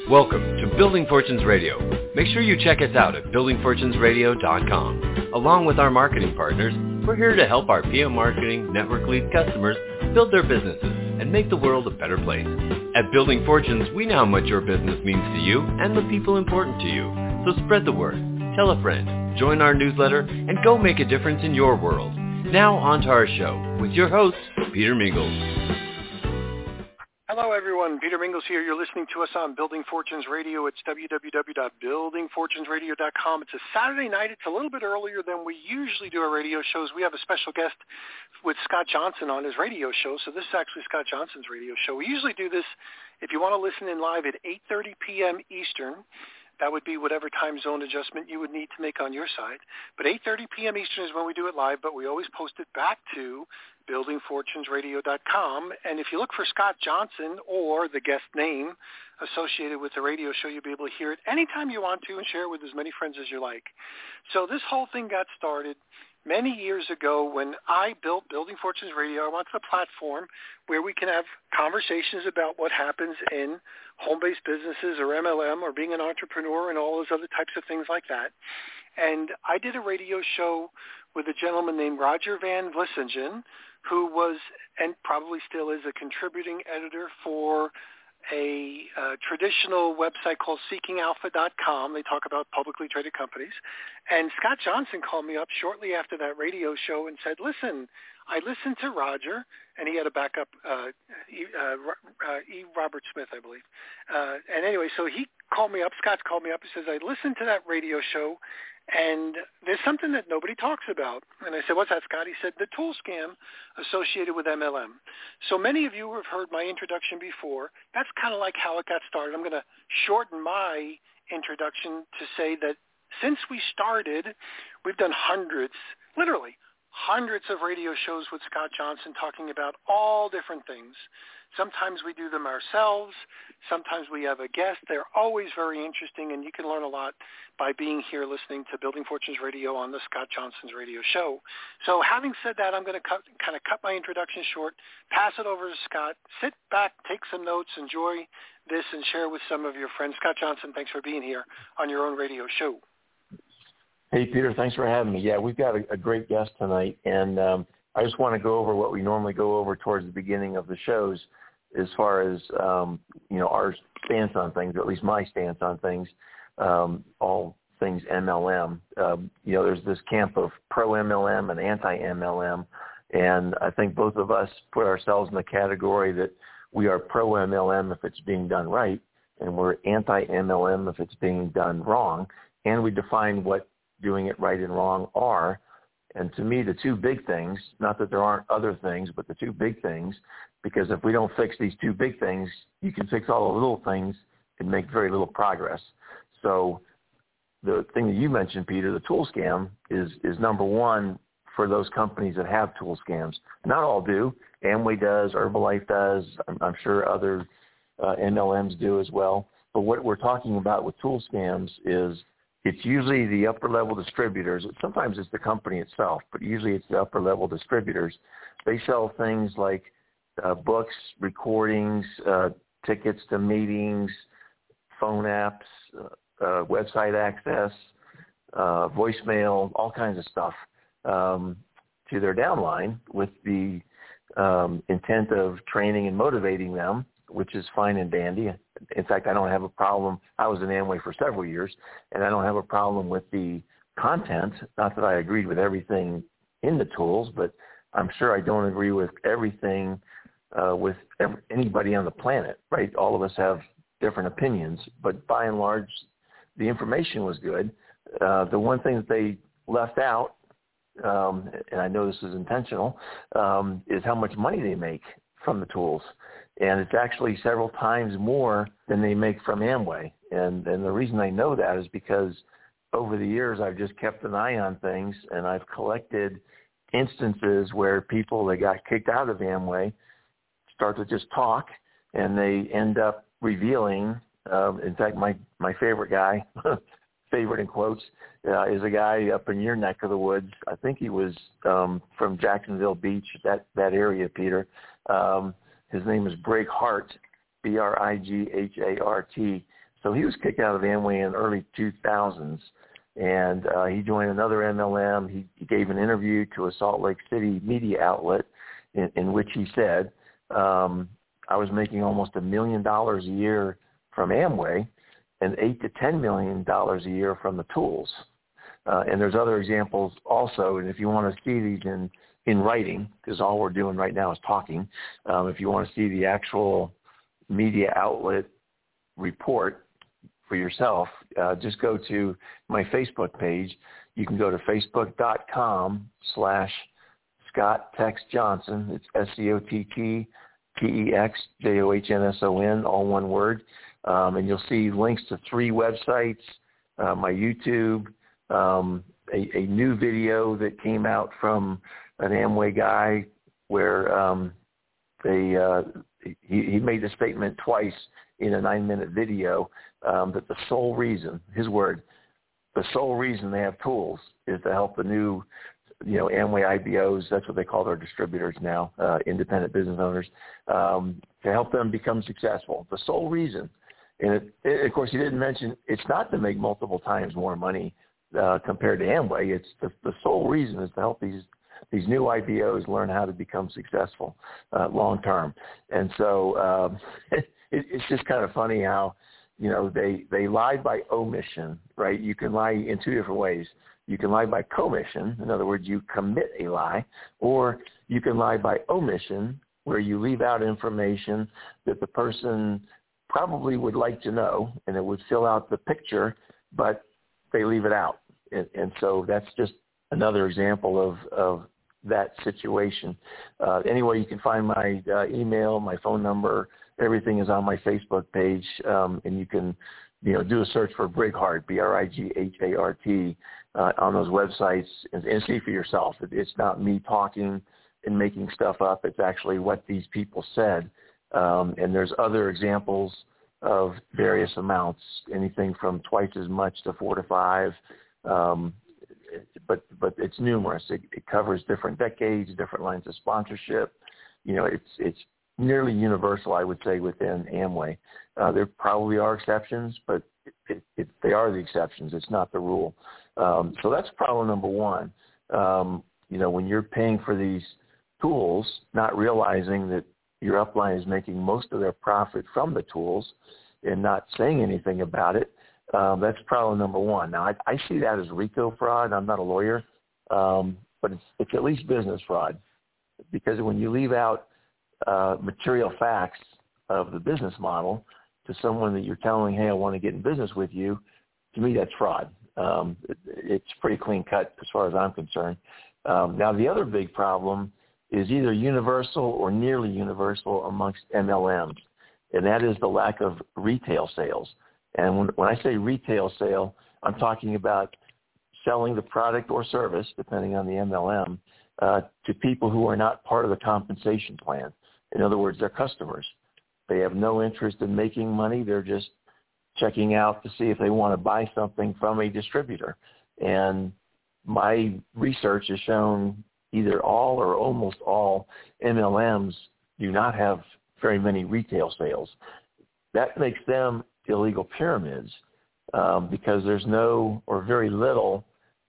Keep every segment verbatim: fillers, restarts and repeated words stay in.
Welcome to Building Fortunes Radio. Make sure you check us out at building fortunes radio dot com. Along with our marketing partners, we're here to help our P M Marketing Network Lead customers build their businesses and make the world a better place. At Building Fortunes, we know how much your business means to you and the people important to you. So spread the word, tell a friend, join our newsletter, and go make a difference in your world. Now on to our show with your host, Peter Mingles. Hello, everyone. Peter Mingles here. You're listening to us on Building Fortunes Radio. It's w w w dot building fortunes radio dot com. It's a Saturday night. It's a little bit earlier than we usually do our radio shows. We have a special guest with Scott Johnson on his radio show, so this is actually Scott Johnson's radio show. We usually do this, if you want to listen in live, at eight thirty p.m. Eastern. That would be whatever time zone adjustment you would need to make on your side. But eight thirty p.m. Eastern is when we do it live, but we always post it back to building fortunes radio dot com. And if you look for Scott Johnson or the guest name associated with the radio show, you'll be able to hear it anytime you want to and share it with as many friends as you like. So this whole thing got started many years ago when I built Building Fortunes Radio. I wanted a platform where we can have conversations about what happens in home-based businesses or M L M or being an entrepreneur and all those other types of things like that. And I did a radio show with a gentleman named Roger Van Vlissingen, who was and probably still is a contributing editor for a uh, traditional website called seeking alpha dot com. They talk about publicly traded companies. And Scott Johnson called me up shortly after that radio show and said, listen, I listened to Roger, and he had a backup, uh, E. Uh, uh, e. Robert Smith, I believe. Uh, and anyway, so he called me up. Scott called me up. He says, I listened to that radio show, and there's something that nobody talks about. And I said, what's that, Scott? He said, the tool scam associated with M L M. So many of you have heard my introduction before. That's kind of like how it got started. I'm going to shorten my introduction to say that since we started, we've done hundreds, literally hundreds of radio shows with Scott Johnson talking about all different things. Sometimes we do them ourselves. Sometimes we have a guest. They're always very interesting, and you can learn a lot by being here listening to Building Fortunes Radio on the Scott Johnson's radio show. So having said that, I'm going to cut, kind of cut my introduction short, pass it over to Scott. Sit back, take some notes, enjoy this, and share with some of your friends. Scott Johnson, thanks for being here on your own radio show. Hey, Peter, thanks for having me. Yeah, we've got a, a great guest tonight, and um, I just want to go over what we normally go over towards the beginning of the shows as far as, um, you know, our stance on things, or at least my stance on things, um, all things M L M. Um, you know, there's this camp of pro-M L M and anti-M L M, and I think both of us put ourselves in the category that we are pro-M L M if it's being done right, and we're anti-M L M if it's being done wrong, and we define what doing it right and wrong are. And to me, the two big things, not that there aren't other things, but the two big things, because if we don't fix these two big things, you can fix all the little things and make very little progress. So the thing that you mentioned, Peter, the tool scam, is, is number one for those companies that have tool scams. Not all do. Amway does, Herbalife does. I'm, I'm sure other uh, M L Ms do as well. But what we're talking about with tool scams is it's usually the upper-level distributors. Sometimes it's the company itself, but usually it's the upper-level distributors. They sell things like uh, books, recordings, uh, tickets to meetings, phone apps, uh, uh, website access, uh, voicemail, all kinds of stuff um, to their downline with the um, intent of training and motivating them, which is fine and dandy. In fact, I don't have a problem. I was in Amway for several years, and I don't have a problem with the content. Not that I agreed with everything in the tools, but I'm sure I don't agree with everything uh, with every, anybody on the planet, right? All of us have different opinions, but by and large, the information was good. Uh, the one thing that they left out, um, and I know this is intentional, um, is how much money they make from the tools. And it's actually several times more than they make from Amway. And, and the reason I know that is because over the years I've just kept an eye on things, and I've collected instances where people that got kicked out of Amway start to just talk, and they end up revealing, uh, in fact, my, my favorite guy, favorite in quotes, uh, is a guy up in your neck of the woods. I think he was um, from Jacksonville Beach, that, that area, Peter. Um, his name is Brig Hart, B R I G H A R T. So he was kicked out of Amway in the early two thousands, and uh, he joined another M L M. He, he gave an interview to a Salt Lake City media outlet in, in which he said, um, I was making almost a million dollars a year from Amway and eight to ten million dollars a year from the tools. Uh, and there's other examples also, and if you want to see these in, in writing, because all we're doing right now is talking, um, if you want to see the actual media outlet report for yourself, uh, just go to my Facebook page. You can go to facebook.com slash Scott Tex Johnson. It's S C O T T T E X J O H N S O N, all one word. Um, and you'll see links to three websites, uh, my YouTube, um, a, a new video that came out from an Amway guy where um, they uh, he, he made the statement twice in a nine-minute video um, that the sole reason, his word, the sole reason they have tools is to help the new, you know, Amway I B Os, that's what they call their distributors now, uh, independent business owners, um, to help them become successful. The sole reason. And, it, it, of course, he didn't mention it's not to make multiple times more money uh, compared to Amway. It's the, the sole reason is to help these these new I B Os learn how to become successful uh, long term. And so um, it, it's just kind of funny how, you know, they, they lie by omission, right? You can lie in two different ways. You can lie by commission. In other words, you commit a lie, or you can lie by omission, where you leave out information that the person probably would like to know, and it would fill out the picture, but they leave it out. And, and so that's just another example of, of that situation. Uh, anyway, you can find my uh, email, my phone number, everything is on my Facebook page, um, and you can, you know, do a search for Brighart, B R I G H A R T, uh, on those websites and, and see for yourself. It, it's not me talking and making stuff up. It's actually what these people said. Um, and there's other examples of various amounts, anything from twice as much to four to five. Um, but but it's numerous. It, it covers different decades, different lines of sponsorship. You know, it's it's nearly universal, I would say, within Amway. Uh, there probably are exceptions, but it, it, it, they are the exceptions. It's not the rule. Um, so that's problem number one. Um, you know, when you're paying for these tools, not realizing that your upline is making most of their profit from the tools and not saying anything about it, um, that's problem number one. Now, I, I see that as RICO fraud. I'm not a lawyer, um, but it's, it's at least business fraud, because when you leave out uh, material facts of the business model to someone that you're telling, hey, I want to get in business with you, to me that's fraud. Um, it, it's pretty clean cut as far as I'm concerned. Um, now, the other big problem is either universal or nearly universal amongst M L Ms, and that is the lack of retail sales. And when, when I say retail sale, I'm talking about selling the product or service, depending on the M L M, uh, to people who are not part of the compensation plan. In other words, they're customers. They have no interest in making money. They're just checking out to see if they want to buy something from a distributor. And my research has shown either all or almost all M L Ms do not have very many retail sales. That makes them illegal pyramids um, because there's no or very little,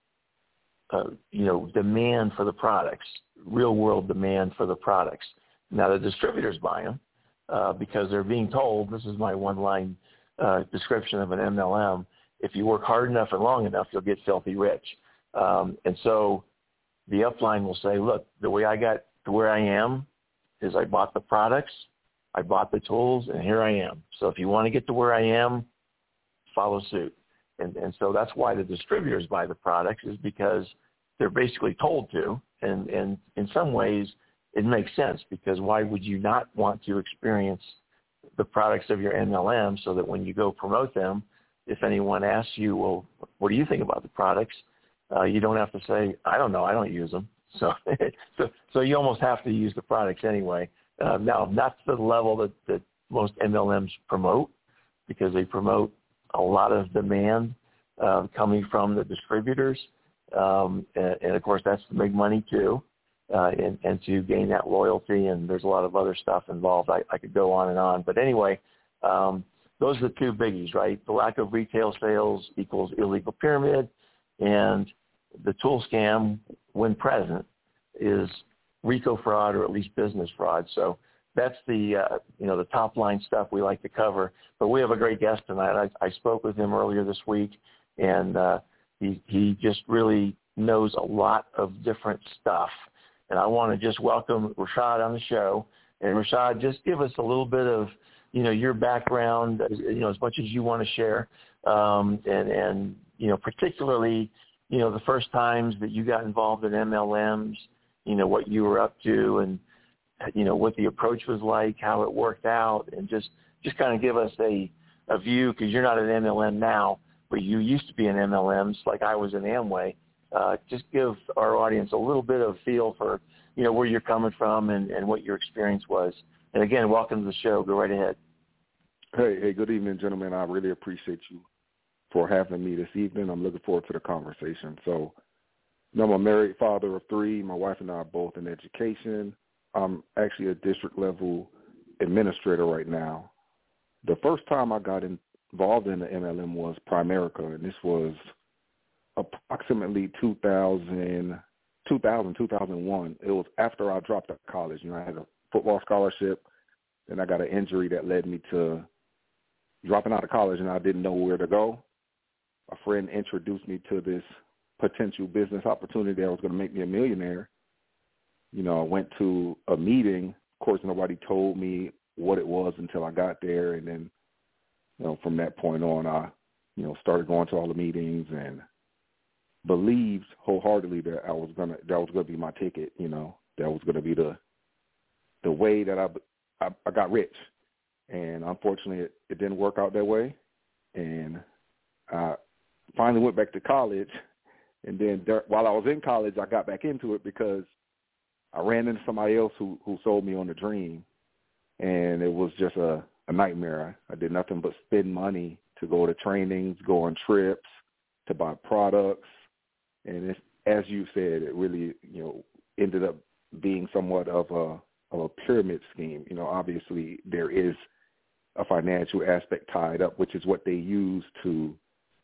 uh, you know, demand for the products, real-world demand for the products. Now, the distributors buy them uh, because they're being told, this is my one-line uh, description of an M L M, if you work hard enough and long enough, you'll get filthy rich. Um, and so the upline will say, look, the way I got to where I am is I bought the products, I bought the tools, and here I am. So if you want to get to where I am, follow suit. And, and so that's why the distributors buy the products, is because they're basically told to. And, and in some ways, it makes sense, because why would you not want to experience the products of your M L M so that when you go promote them, if anyone asks you, well, what do you think about the products? Uh, you don't have to say, I don't know, I don't use them. So, so, so you almost have to use the products anyway. Uh, now, not to the level that, that most M L Ms promote, because they promote a lot of demand uh, coming from the distributors. Um, and, and, of course, that's to make money, too, uh, and, and to gain that loyalty. And there's a lot of other stuff involved. I, I could go on and on. But anyway, um, those are the two biggies, right? The lack of retail sales equals illegal pyramid, and the tool scam, when present, is RICO fraud or at least business fraud. So that's the, uh, you know, the top line stuff we like to cover. But we have a great guest tonight. I, I spoke with him earlier this week, and uh, he, he just really knows a lot of different stuff. And I want to just welcome Rashad on the show. And Rashad, just give us a little bit of, you know, your background, you know, as much as you want to share. Um, and, and, you know, particularly, you know, the first times that you got involved in M L Ms, you know, what you were up to and, you know, what the approach was like, how it worked out, and just, just kind of give us a, a view, because you're not an M L M now, but you used to be in M L Ms like I was in Amway. Uh, just give our audience a little bit of feel for, you know, where you're coming from and, and what your experience was. And again, welcome to the show. Go right ahead. Hey, hey, good evening, gentlemen. I really appreciate you for having me this evening. I'm looking forward to the conversation. So, you know, I'm a married father of three. My wife and I are both in education. I'm actually a district level administrator right now. The first time I got involved in the M L M was Primerica, and this was approximately two thousand, two thousand, two thousand one. It was after I dropped out of college. You know, I had a football scholarship, and I got an injury that led me to dropping out of college, and I didn't know where to go. A friend introduced me to this potential business opportunity that was going to make me a millionaire. You know, I went to a meeting. Of course, nobody told me what it was until I got there, and then, you know, from that point on, I, you know, started going to all the meetings and believed wholeheartedly that I was gonna that was gonna be my ticket. You know, that was gonna be the the way that I I, I got rich. And unfortunately, it, it didn't work out that way. And I finally went back to college. And then there, while I was in college, I got back into it because I ran into somebody else who, who sold me on the dream. And it was just a, a nightmare. I, I did nothing but spend money to go to trainings, go on trips, to buy products. And it's, as you said, it really, you know, ended up being somewhat of a, of a pyramid scheme. You know, obviously there is a financial aspect tied up, which is what they use to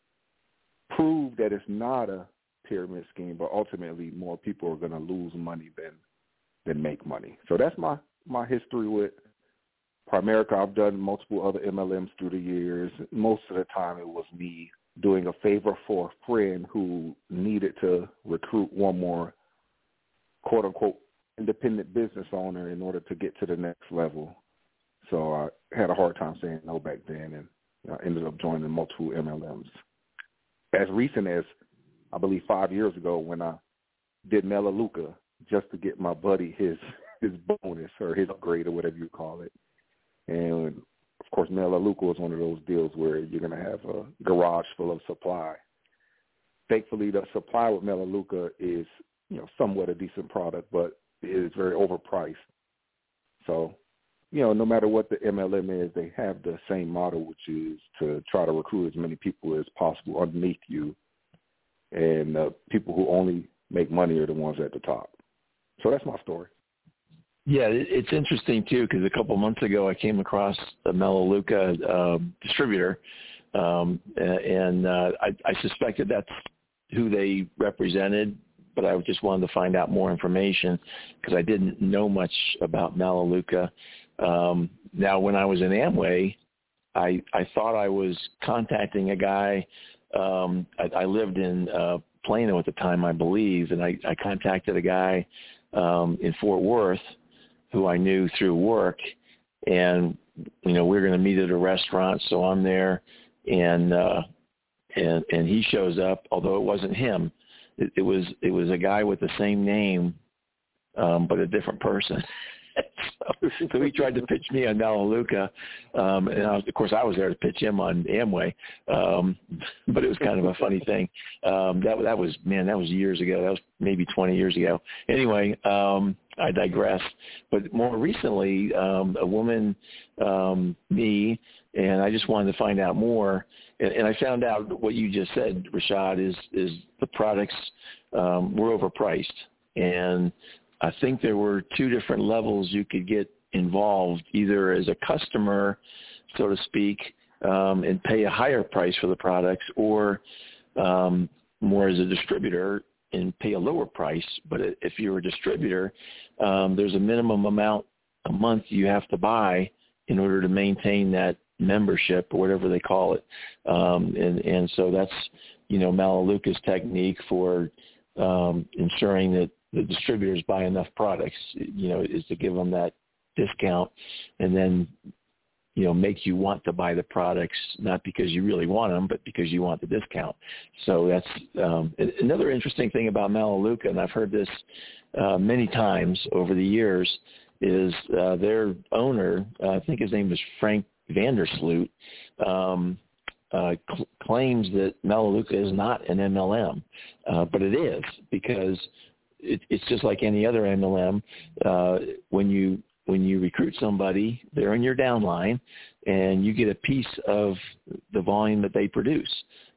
prove that it's not a pyramid scheme, but ultimately more people are going to lose money than than make money. So that's my, my history with Primerica. I've done multiple other M L Ms through the years. Most of the time it was me doing a favor for a friend who needed to recruit one more quote-unquote independent business owner in order to get to the next level. So I had a hard time saying no back then, and you know, I ended up joining multiple M L Ms. As recent as, I believe, five years ago when I did Melaleuca just to get my buddy his his bonus or his upgrade or whatever you call it. And, of course, Melaleuca was one of those deals where you're going to have a garage full of supply. Thankfully, the supply with Melaleuca is, you know, somewhat a decent product, but it is very overpriced. So, you know, no matter what the M L M is, they have the same model, which is to try to recruit as many people as possible underneath you. And uh, people who only make money are the ones at the top. So that's my story. Yeah, it's interesting, too, because a couple months ago I came across the Melaleuca uh, distributor, um, and uh, I, I suspected that's who they represented, but I just wanted to find out more information because I didn't know much about Melaleuca. Um, now, when I was in Amway, I, I thought I was contacting a guy. Um, I, I lived in uh, Plano at the time, I believe, and I, I contacted a guy um, in Fort Worth who I knew through work, and, you know, we we're going to meet at a restaurant, so I'm there, and uh, and and he shows up, although it wasn't him. It, it was it was a guy with the same name, um, but a different person. so, so he tried to pitch me on Melaleuca, um, and I was, of course I was there to pitch him on Amway, um, but it was kind of a funny thing. Um, that that was man, that was years ago. That was maybe twenty years ago. Anyway, um, I digress. But more recently, um, a woman, um, me, and I just wanted to find out more. And, and I found out what you just said, Rashad, is is the products um, were overpriced, and I think there were two different levels you could get involved, either as a customer, so to speak, um, and pay a higher price for the products, or um, more as a distributor and pay a lower price. But if you're a distributor, um, there's a minimum amount a month you have to buy in order to maintain that membership or whatever they call it. Um, and, and so that's, you know, Melaleuca's technique for um, ensuring that the distributors buy enough products, you know, is to give them that discount and then, you know, make you want to buy the products, not because you really want them, but because you want the discount. So that's um, another interesting thing about Melaleuca, and I've heard this uh, many times over the years, is uh, their owner, uh, I think his name is Frank Vandersloot, um, uh, cl- claims that Melaleuca is not an M L M, uh, but it is, because it, it's just like any other M L M. Uh, when you when you recruit somebody, they're in your downline, and you get a piece of the volume that they produce.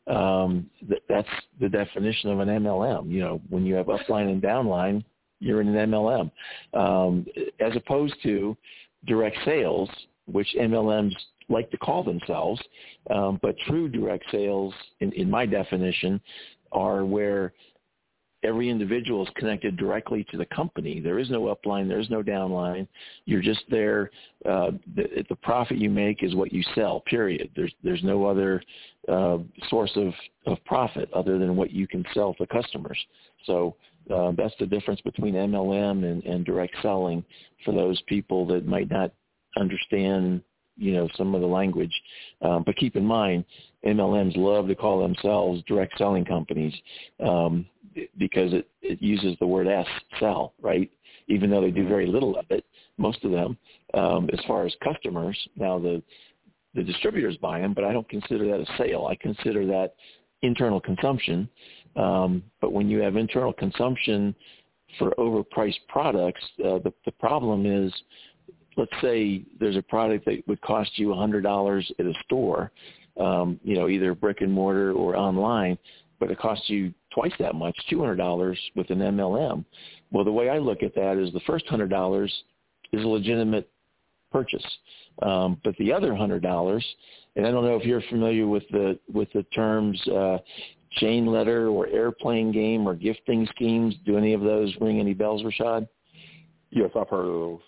Um, th- that's the definition of an M L M. You know, when you have upline and downline, you're in an M L M, um, as opposed to direct sales, which M L Ms like to call themselves. Um, but true direct sales, in, in my definition, are where every individual is connected directly to the company. There is no upline. There is no downline. You're just there. Uh, the, the profit you make is what you sell, period. There's there's no other uh, source of, of profit other than what you can sell to customers. So uh, that's the difference between M L M and, and direct selling for those people that might not understand, you know, some of the language. Um, but keep in mind, M L Ms love to call themselves direct selling companies um, because it, it uses the word S, sell, right? Even though they do very little of it, most of them, um, as far as customers. Now, the, the distributors buy them, but I don't consider that a sale. I consider that internal consumption. Um, but when you have internal consumption for overpriced products, uh, the, the problem is, let's say there's a product that would cost you one hundred dollars at a store, um, you know, either brick and mortar or online, but it costs you twice that much, two hundred dollars with an M L M. Well, the way I look at that is the first one hundred dollars is a legitimate purchase. Um, but the other one hundred dollars, and I don't know if you're familiar with the with the terms uh, chain letter or airplane game or gifting schemes. Do any of those ring any bells, Rashad? Yes, I've heard of those.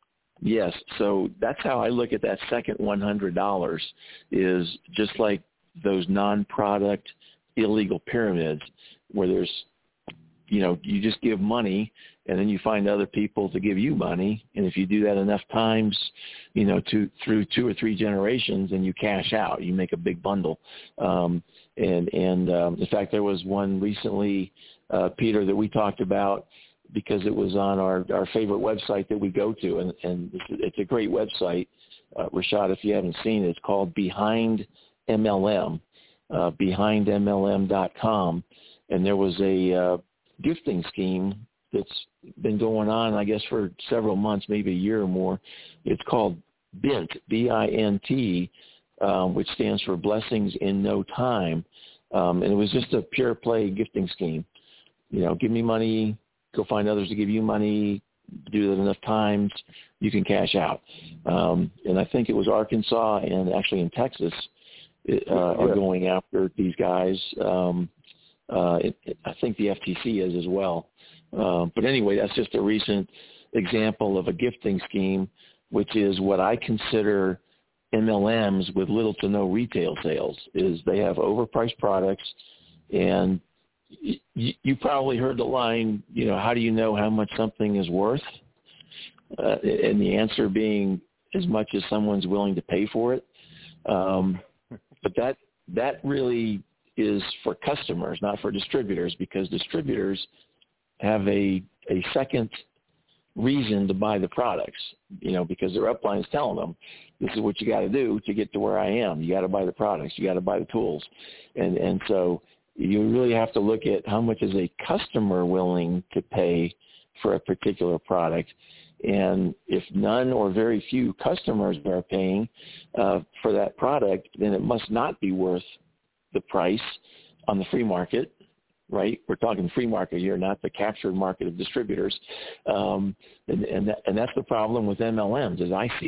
Yes, so that's how I look at that second one hundred dollars, is just like those non-product illegal pyramids where there's, you know, you just give money and then you find other people to give you money. And if you do that enough times, you know, to, through two or three generations, and you cash out, you make a big bundle. Um, and, and um, in fact, there was one recently, uh, Peter, that we talked about, because it was on our, our favorite website that we go to, and, and it's, it's a great website, uh, Rashad, if you haven't seen it. It's called Behind M L M, uh, behind M L M dot com, and there was a uh, gifting scheme that's been going on, I guess, for several months, maybe a year or more. It's called B I N T, B I N T, um, which stands for Blessings in No Time, um, and it was just a pure play gifting scheme. You know, give me money, go find others to give you money, do that enough times, you can cash out. Um, and I think it was Arkansas and actually in Texas uh, yeah. are going after these guys. Um, uh, it, it, I think the F T C is as well. Uh, but anyway, that's just a recent example of a gifting scheme, which is what I consider M L Ms with little to no retail sales. Is they have overpriced products, and You, you probably heard the line, you know, how do you know how much something is worth? Uh, and the answer being as much as someone's willing to pay for it. Um, but that that really is for customers, not for distributors, because distributors have a, a second reason to buy the products, you know, because their upline is telling them, this is what you got to do to get to where I am. You got to buy the products. You got to buy the tools. And, and so you really have to look at how much is a customer willing to pay for a particular product. And if none or very few customers are paying uh, for that product, then it must not be worth the price on the free market, right? We're talking free market here, not the captured market of distributors. Um, and, and, that, and that's the problem with M L Ms as I see it.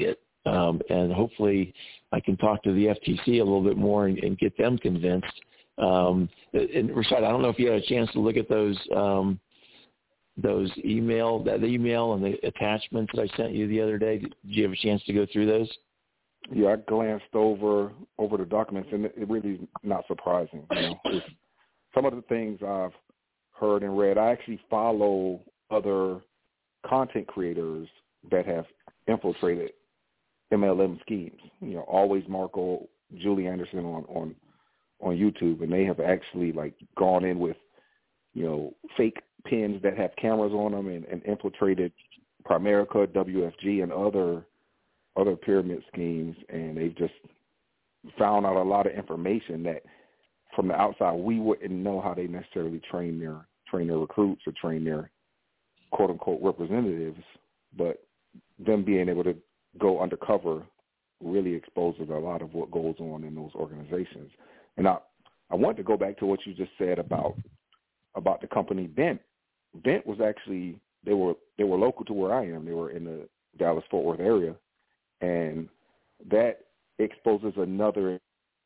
um, and hopefully I can talk to the F T C a little bit more and, and get them convinced. Um, and Rashad, I don't know if you had a chance to look at those um, those email that email and the attachments that I sent you the other day. Did you have a chance to go through those? Yeah, I glanced over over the documents, and it really is not surprising. You know, it's some of the things I've heard and read. I actually follow other content creators that have infiltrated M L M schemes. You know, Always Marco, Julie Anderson on, on on YouTube, and they have actually like gone in with, you know, fake pins that have cameras on them and, and infiltrated Primerica, W F G, and other other pyramid schemes, and they've just found out a lot of information that from the outside we wouldn't know how they necessarily train their train their recruits or train their quote unquote representatives, but them being able to go undercover really exposes a lot of what goes on in those organizations. And I I want to go back to what you just said about about the company Bent. Bent was actually they were they were local to where I am. They were in the Dallas-Fort Worth area. And that exposes another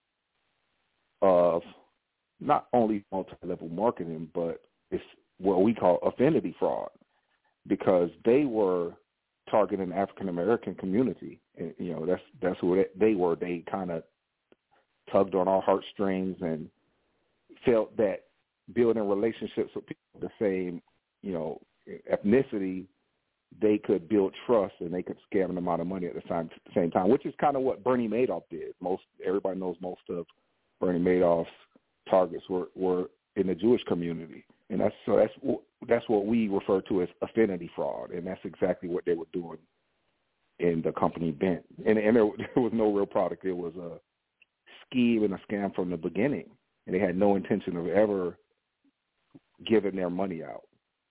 of not only multi-level marketing, but it's what we call affinity fraud, because they were targeting the African-American community. And, you know, that's that's who they were. They kind of tugged on our heartstrings and felt that building relationships with people of the same, you know, ethnicity, they could build trust and they could scam them out of money at the same, same time, which is kind of what Bernie Madoff did. Most everybody knows most of Bernie Madoff's targets were, were in the Jewish community, and that's so that's that's what we refer to as affinity fraud, and that's exactly what they were doing in the company Bent. And, and there, there was no real product; it was a scheme and a scam from the beginning, and they had no intention of ever giving their money out.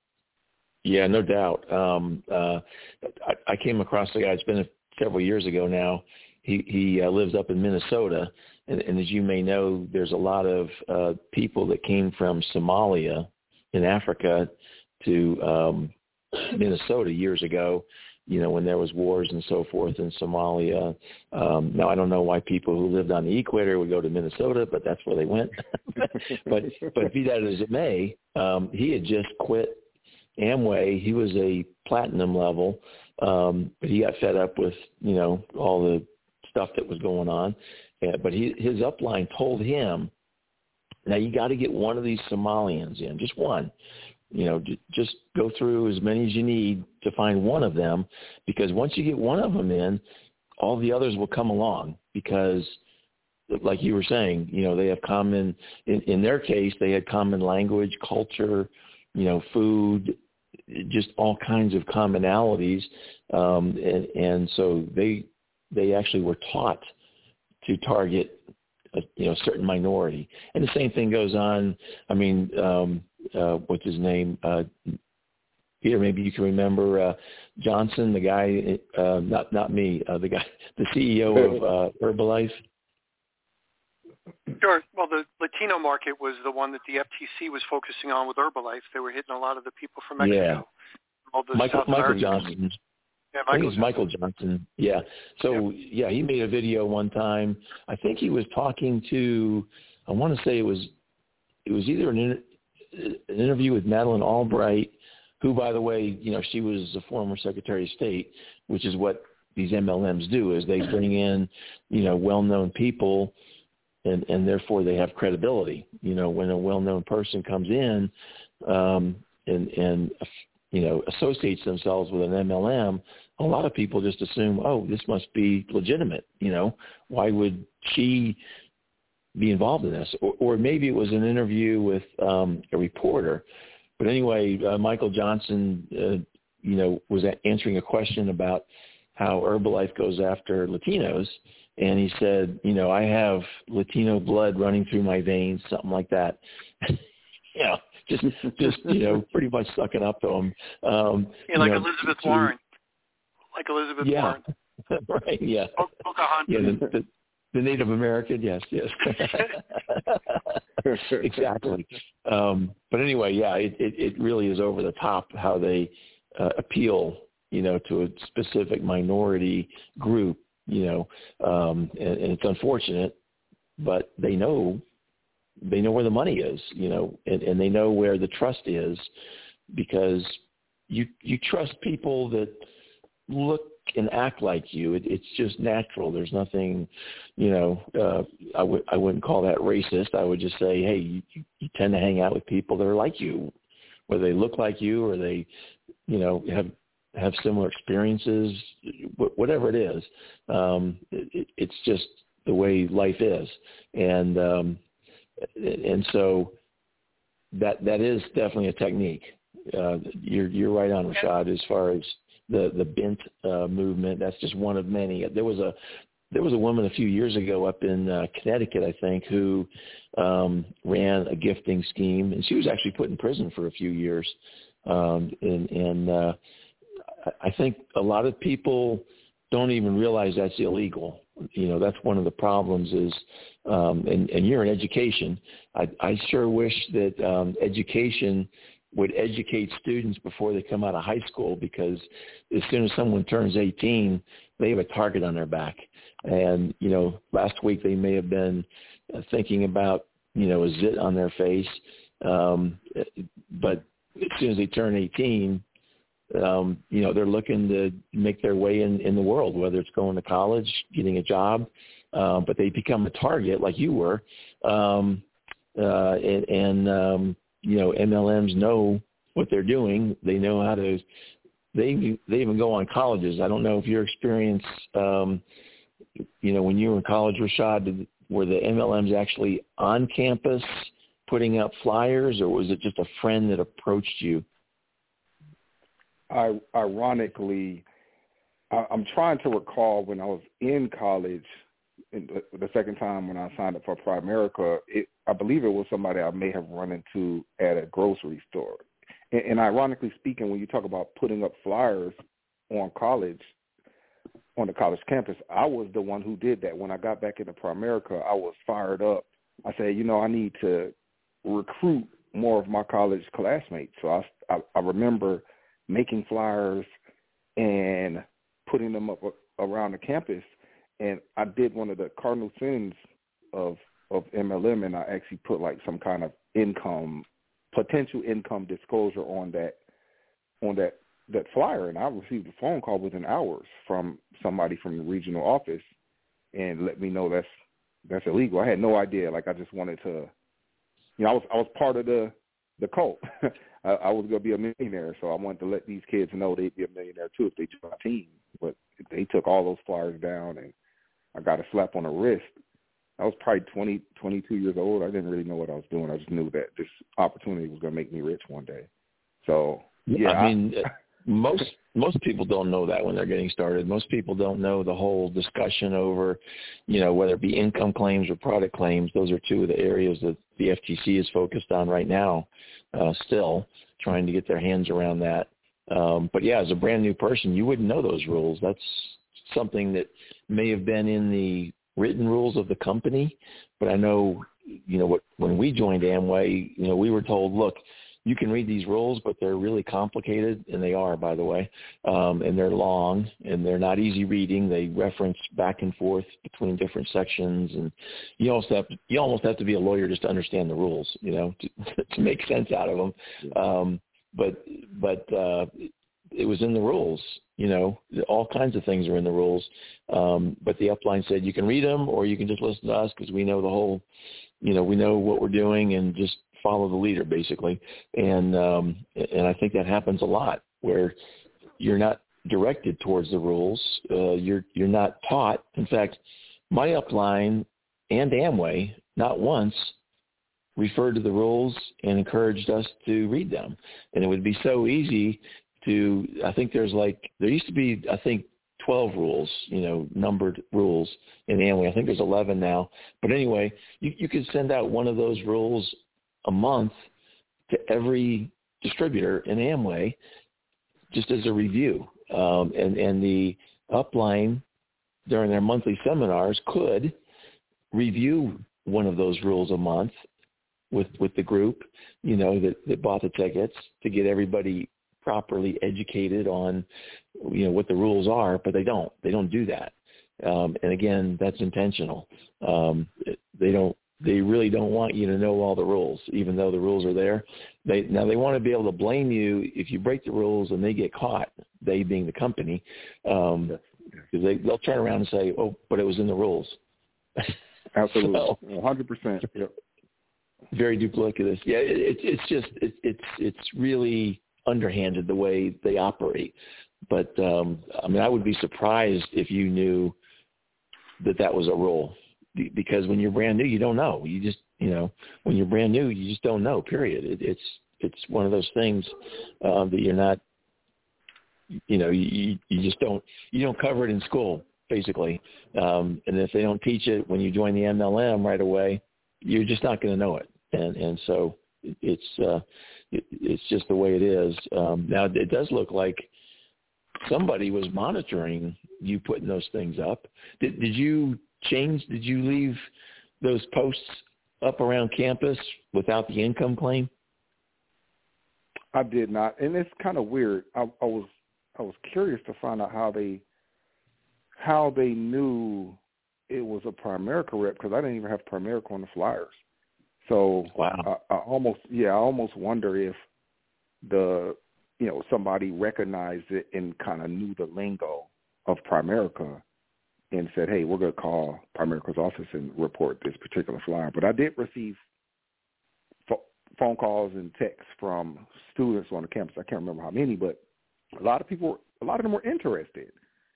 Yeah, no doubt. Um, uh, I, I came across a guy. It's been a, several years ago now. He he uh, lives up in Minnesota, and, and as you may know, there's a lot of uh, people that came from Somalia in Africa to um, Minnesota years ago. You know, when there was wars and so forth in Somalia. Um, now I don't know why people who lived on the equator would go to Minnesota, but that's where they went. but but be that as it may, um, he had just quit Amway. He was a platinum level, um, but he got fed up with, you know, all the stuff that was going on. Yeah, but he, his upline told him, now you got to get one of these Somalians in, just one. You know, j- just go through as many as you need to find one of them, because once you get one of them in, all the others will come along because, like you were saying, you know, they have common, in, in their case, they had common language, culture, you know, food, just all kinds of commonalities, um, and, and so they they actually were taught to target a, you know, certain minority. And the same thing goes on. I mean, um, uh, what's his name? Uh, Peter, maybe you can remember uh, Johnson, the guy, uh, not not me, uh, the guy, the C E O of uh, Herbalife. Sure. Well, the Latino market was the one that the F T C was focusing on with Herbalife. They were hitting a lot of the people from Mexico. Yeah. All the Michael, South Michael Americans. Johnson. Yeah, I think Michael it was Michael Johnson. Yeah. So, yeah. yeah, he made a video one time. I think he was talking to, I want to say it was, it was either an, an interview with Madeleine Albright, who, by the way, you know, she was a former Secretary of State, which is what these M L Ms do, is they bring in, you know, well-known people, and, and therefore they have credibility. You know, when a well-known person comes in um, and, and, you know, associates themselves with an M L M, a lot of people just assume, oh, this must be legitimate. You know, why would she be involved in this? Or, or maybe it was an interview with um, a reporter. But anyway, uh, Michael Johnson, uh, you know, was answering a question about how Herbalife goes after Latinos. And he said, you know, I have Latino blood running through my veins, something like that. you know, just, just you know, pretty much sucking up to him. Um, yeah, like you know, Elizabeth to, Warren. Like Elizabeth yeah, Warren. right, yeah. Pocahontas. Yeah, the, the, the Native American, yes, yes. Exactly. Um, but anyway, yeah, it, it, it really is over the top how they uh, appeal, you know, to a specific minority group you know, um, and, and it's unfortunate, but they know, they know where the money is, you know, and, and they know where the trust is, because you, you trust people that look and act like you. It, it's just natural. There's nothing, you know, uh, I would, I wouldn't call that racist. I would just say, hey, you, you tend to hang out with people that are like you, whether they look like you or they, you know, have, have similar experiences, whatever it is. Um, it, it's just the way life is. And, um, and so that, that is definitely a technique. Uh, you're, you're right on, Rashad, as far as the, the bent uh, movement. That's just one of many. There was a, there was a woman a few years ago up in uh, Connecticut, I think, who um, ran a gifting scheme, and she was actually put in prison for a few years. Um, and, and, uh, I think a lot of people don't even realize that's illegal. You know, that's one of the problems is, um, and, and you're in education. I, I sure wish that um, education would educate students before they come out of high school, because as soon as someone turns eighteen, they have a target on their back. And, you know, last week they may have been thinking about, you know, a zit on their face. Um, but as soon as they turn eighteen, Um, you know, they're looking to make their way in, in the world, whether it's going to college, getting a job, uh, but they become a target like you were. Um, uh, and, and um, you know, M L Ms know what they're doing. They know how to, they, they even go on colleges. I don't know if your experience, um, you know, when you were in college, Rashad, did, were the M L Ms actually on campus putting up flyers, or was it just a friend that approached you? I, ironically, I, I'm trying to recall when I was in college, in the, the second time when I signed up for Primerica, it, I believe it was somebody I may have run into at a grocery store. And, and ironically speaking, when you talk about putting up flyers on college, on the college campus, I was the one who did that. When I got back into Primerica, I was fired up. I said, you know, I need to recruit more of my college classmates. So I, I, I remember making flyers and putting them up around the campus. And I did one of the cardinal sins of, of M L M, and I actually put like some kind of income, potential income disclosure on that, on that, that flyer. And I received a phone call within hours from somebody from the regional office and let me know that's, that's illegal. I had no idea. Like, I just wanted to, you know, I was, I was part of the, the cult. I, I was going to be a millionaire, so I wanted to let these kids know they'd be a millionaire too if they joined my team. But they took all those flyers down, and I got a slap on the wrist. I was probably twenty, twenty-two years old. I didn't really know what I was doing. I just knew that this opportunity was going to make me rich one day. So, yeah. I mean, I, most most people don't know that when they're getting started. Most people don't know the whole discussion over, you know, whether it be income claims or product claims. Those are two of the areas that the F T C is focused on right now, uh, still trying to get their hands around that. Um, but, yeah, as a brand new person, you wouldn't know those rules. That's something that may have been in the written rules of the company. But I know, you know, what, when we joined Amway, you know, we were told, look, you can read these rules, but they're really complicated, and they are, by the way, um, and they're long, and they're not easy reading. They reference back and forth between different sections, and you also have to, you almost have to be a lawyer just to understand the rules, you know, to, to make sense out of them. Um, but but uh, it was in the rules, you know, all kinds of things are in the rules. Um, but the upline said you can read them, or you can just listen to us because we know the whole, you know, we know what we're doing, and just follow the leader, basically. And um, and I think that happens a lot, where you're not directed towards the rules. Uh, you're you're not taught. In fact, my upline and Amway not once referred to the rules and encouraged us to read them. And it would be so easy to, I think there's like, there used to be, I think, twelve rules, you know, numbered rules in Amway. I think there's eleven now. But anyway, you, you could send out one of those rules a month to every distributor in Amway just as a review. Um, and, and the upline during their monthly seminars could review one of those rules a month with, with the group, you know, that, that bought the tickets, to get everybody properly educated on, you know, what the rules are, but they don't. They don't do that. Um, and again, that's intentional. Um, they don't, they really don't want you to know all the rules, even though the rules are there. They, now they want to be able to blame you if you break the rules and they get caught, they being the company, um, because they, they'll turn around and say, oh, but it was in the rules. Absolutely. So, one hundred percent. Yep. Very duplicitous. Yeah, it, it, it's just, it, it's, it's really underhanded the way they operate. But, um, I mean, I would be surprised if you knew that that was a rule, because when you're brand new, you don't know. You just, you know, when you're brand new, you just don't know, period. It, it's, it's one of those things um, that you're not, you know, you, you just don't, you don't cover it in school, basically. Um, and if they don't teach it when you join the M L M right away, you're just not going to know it. And, and so it's, uh, it, it's just the way it is. Um, now it does look like somebody was monitoring you putting those things up. Did, did you change, did you leave those posts up around campus without the income claim? I did not. And it's kind of weird. I, I was, I was curious to find out how they, how they knew it was a Primerica rep, because I didn't even have Primerica on the flyers. So wow. I, I almost, yeah, I almost wonder if the, you know, somebody recognized it and kind of knew the lingo of Primerica and said, hey, we're going to call Primerica's office and report this particular flyer. But I did receive ph- phone calls and texts from students on the campus. I can't remember how many, but a lot of people, a lot of them were interested.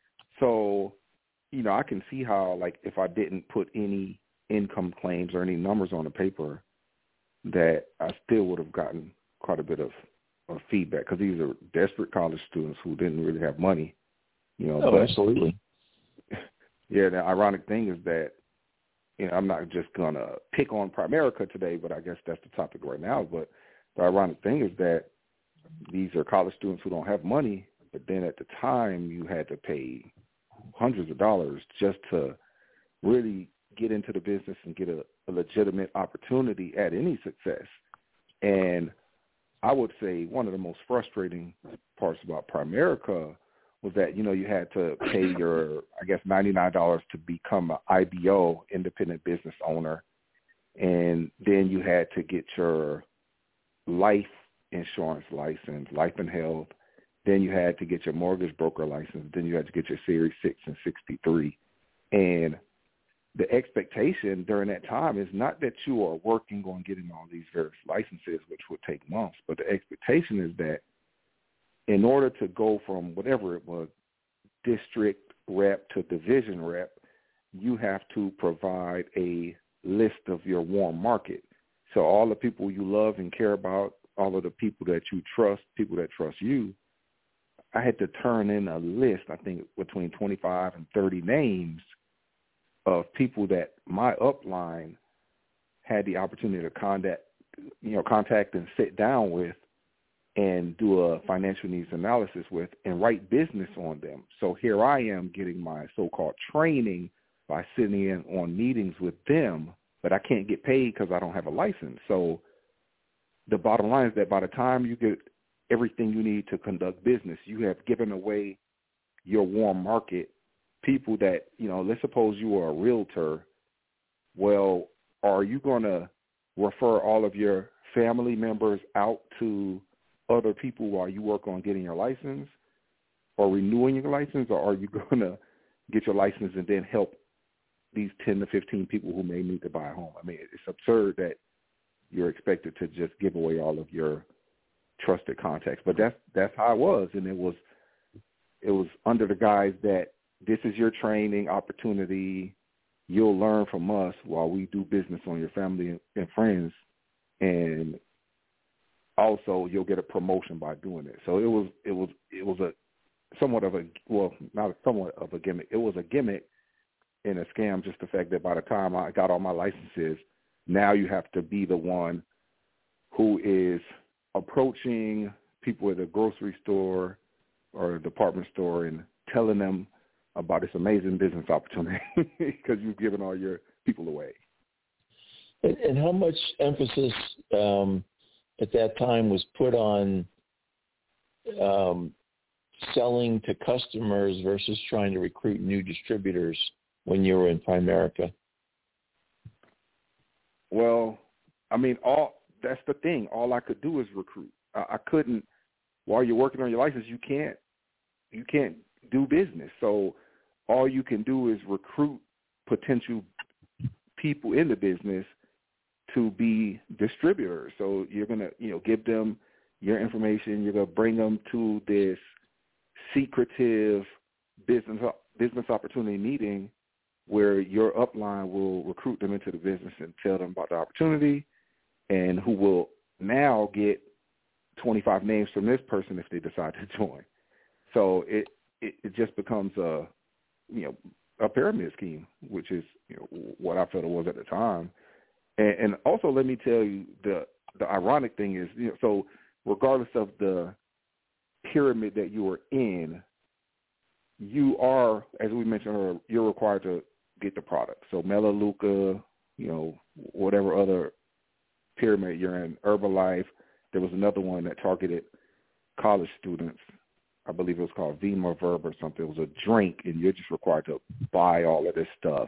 So, you know, I can see how, like, if I didn't put any income claims or any numbers on the paper, that I still would have gotten quite a bit of, of feedback, because these are desperate college students who didn't really have money. You know, oh, but, absolutely. Yeah, the ironic thing is that, you know, I'm not just going to pick on Primerica today, but I guess that's the topic right now. But the ironic thing is that these are college students who don't have money, but then at the time you had to pay hundreds of dollars just to really get into the business and get a, a legitimate opportunity at any success. And I would say one of the most frustrating parts about Primerica was that, you know, you had to pay your, I guess, ninety-nine dollars to become an I B O, independent business owner. And then you had to get your life insurance license, life and health. Then you had to get your mortgage broker license. Then you had to get your Series six and sixty-three. And the expectation during that time is not that you are working on getting all these various licenses, which would take months, but the expectation is that in order to go from whatever it was, district rep to division rep, you have to provide a list of your warm market. So all the people you love and care about, all of the people that you trust, people that trust you, I had to turn in a list, I think between twenty-five and thirty names of people that my upline had the opportunity to contact, you know, contact and sit down with and do a financial needs analysis with and write business on them. So here I am getting my so-called training by sitting in on meetings with them, but I can't get paid because I don't have a license. So the bottom line is that by the time you get everything you need to conduct business, you have given away your warm market, people that, you know, let's suppose you are a realtor. Well, are you going to refer all of your family members out to other people while you work on getting your license or renewing your license, or are you going to get your license and then help these ten to fifteen people who may need to buy a home? I mean, it's absurd that you're expected to just give away all of your trusted contacts, but that's, that's how it was. And it was, it was under the guise that this is your training opportunity. You'll learn from us while we do business on your family and friends. And also you'll get a promotion by doing it. So it was, it was, it was a somewhat of a, well, not somewhat of a gimmick. It was a gimmick and a scam. Just the fact that by the time I got all my licenses, now you have to be the one who is approaching people at a grocery store or a department store and telling them about this amazing business opportunity because you've given all your people away. And, and how much emphasis um, at that time was put on um, selling to customers versus trying to recruit new distributors when you were in Primerica? Well, I mean, all that's the thing. All I could do is recruit. I, I couldn't. While you're working on your license, you can't you can't do business. So all you can do is recruit potential people in the business to be distributors. So you're gonna, you know, give them your information. You're gonna bring them to this secretive business business opportunity meeting where your upline will recruit them into the business and tell them about the opportunity, and who will now get twenty-five names from this person if they decide to join. So it, it, it just becomes a, you know, a pyramid scheme, which is, you know, what I felt it was at the time. And, and also, let me tell you, the the ironic thing is, you know, so regardless of the pyramid that you are in, you are, as we mentioned earlier, you're required to get the product. So Melaleuca, you know, whatever other pyramid you're in, Herbalife. There was another one that targeted college students. I believe it was called Vima Verb or something. It was a drink, and you're just required to buy all of this stuff.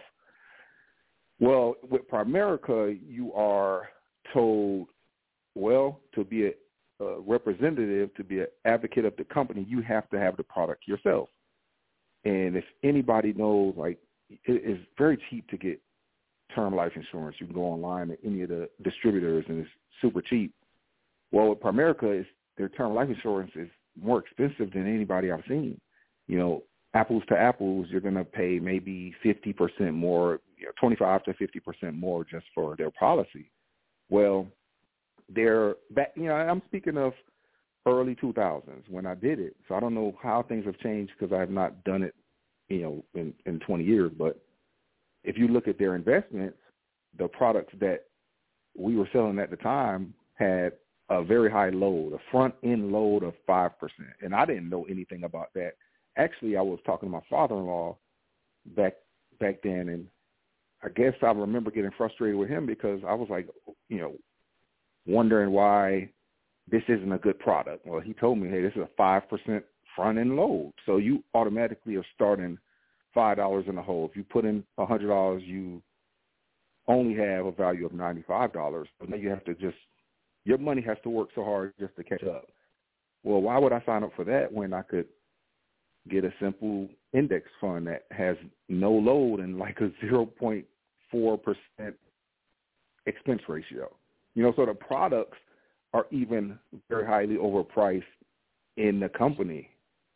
Well, with Primerica, you are told, well, to be a, a representative, to be an advocate of the company, you have to have the product yourself. And if anybody knows, like, it is very cheap to get term life insurance. You can go online at any of the distributors, and it's super cheap. Well, with Primerica, is their term life insurance is more expensive than anybody I've seen. You know, apples to apples, you're going to pay maybe fifty percent more, you know, twenty-five to fifty percent more just for their policy. Well, they're back, you know, I'm speaking of early two thousands when I did it. So I don't know how things have changed because I have not done it, you know, in, in twenty years. But if you look at their investments, the products that we were selling at the time had a very high load, a front-end load of five percent. And I didn't know anything about that. Actually, I was talking to my father-in-law back back then, and I guess I remember getting frustrated with him because I was like, you know, wondering why this isn't a good product. Well, he told me, hey, this is a five percent front-end load. So you automatically are starting five dollars in the hole. If you put in one hundred dollars, you only have a value of ninety-five dollars. So now you have to just, your money has to work so hard just to catch up. Well, why would I sign up for that when I could get a simple index fund that has no load and like a zero point four percent expense ratio? You know, so the products are even very highly overpriced in the company.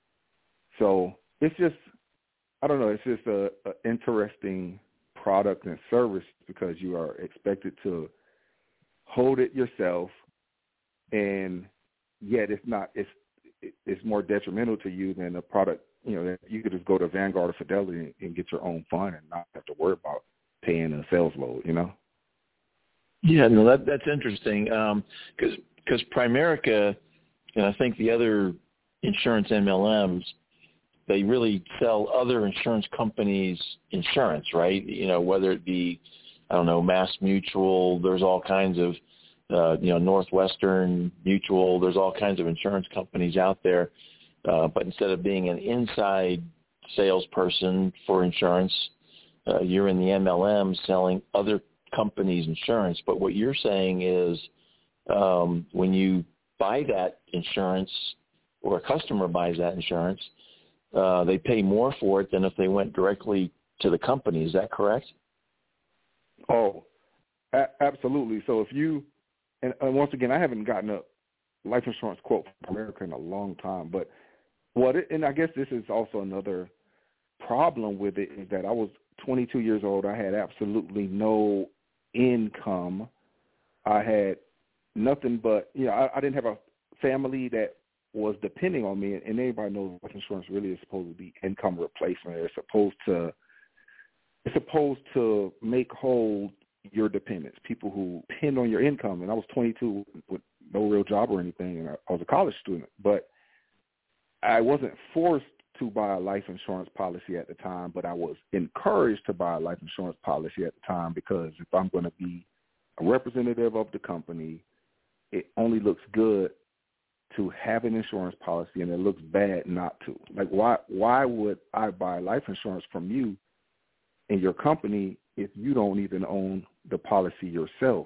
So it's just, I don't know, it's just a, a interesting product and service because you are expected to hold it yourself, and yet it's not, it's it's more detrimental to you than a product, you know, that you could just go to Vanguard or Fidelity and, and get your own fund and not have to worry about paying a sales load, you know? Yeah, no, that that's interesting because um, because Primerica, and I think the other insurance M L Ms, they really sell other insurance companies insurance, right? You know, whether it be, I don't know, Mass Mutual, there's all kinds of, uh, you know, Northwestern Mutual, there's all kinds of insurance companies out there. Uh, but instead of being an inside salesperson for insurance, uh, you're in the M L M selling other companies insurance. But what you're saying is um, when you buy that insurance or a customer buys that insurance, uh, they pay more for it than if they went directly to the company. Is that correct? Oh, a- absolutely. So if you, and, and once again, I haven't gotten a life insurance quote from Primerica in a long time, but what it, and I guess this is also another problem with it, is that I was twenty-two years old. I had absolutely no income. I had nothing but, you know, I, I didn't have a family that was depending on me, and anybody knows life insurance really is supposed to be income replacement. It's supposed to, it's supposed to make whole your dependents, people who depend on your income. And I was twenty-two with no real job or anything, and I, I was a college student, but I wasn't forced to buy a life insurance policy at the time, but I was encouraged to buy a life insurance policy at the time because if I'm going to be a representative of the company, it only looks good to have an insurance policy and it looks bad not to. Like, why why would I buy life insurance from you and your company if you don't even own the policy yourself?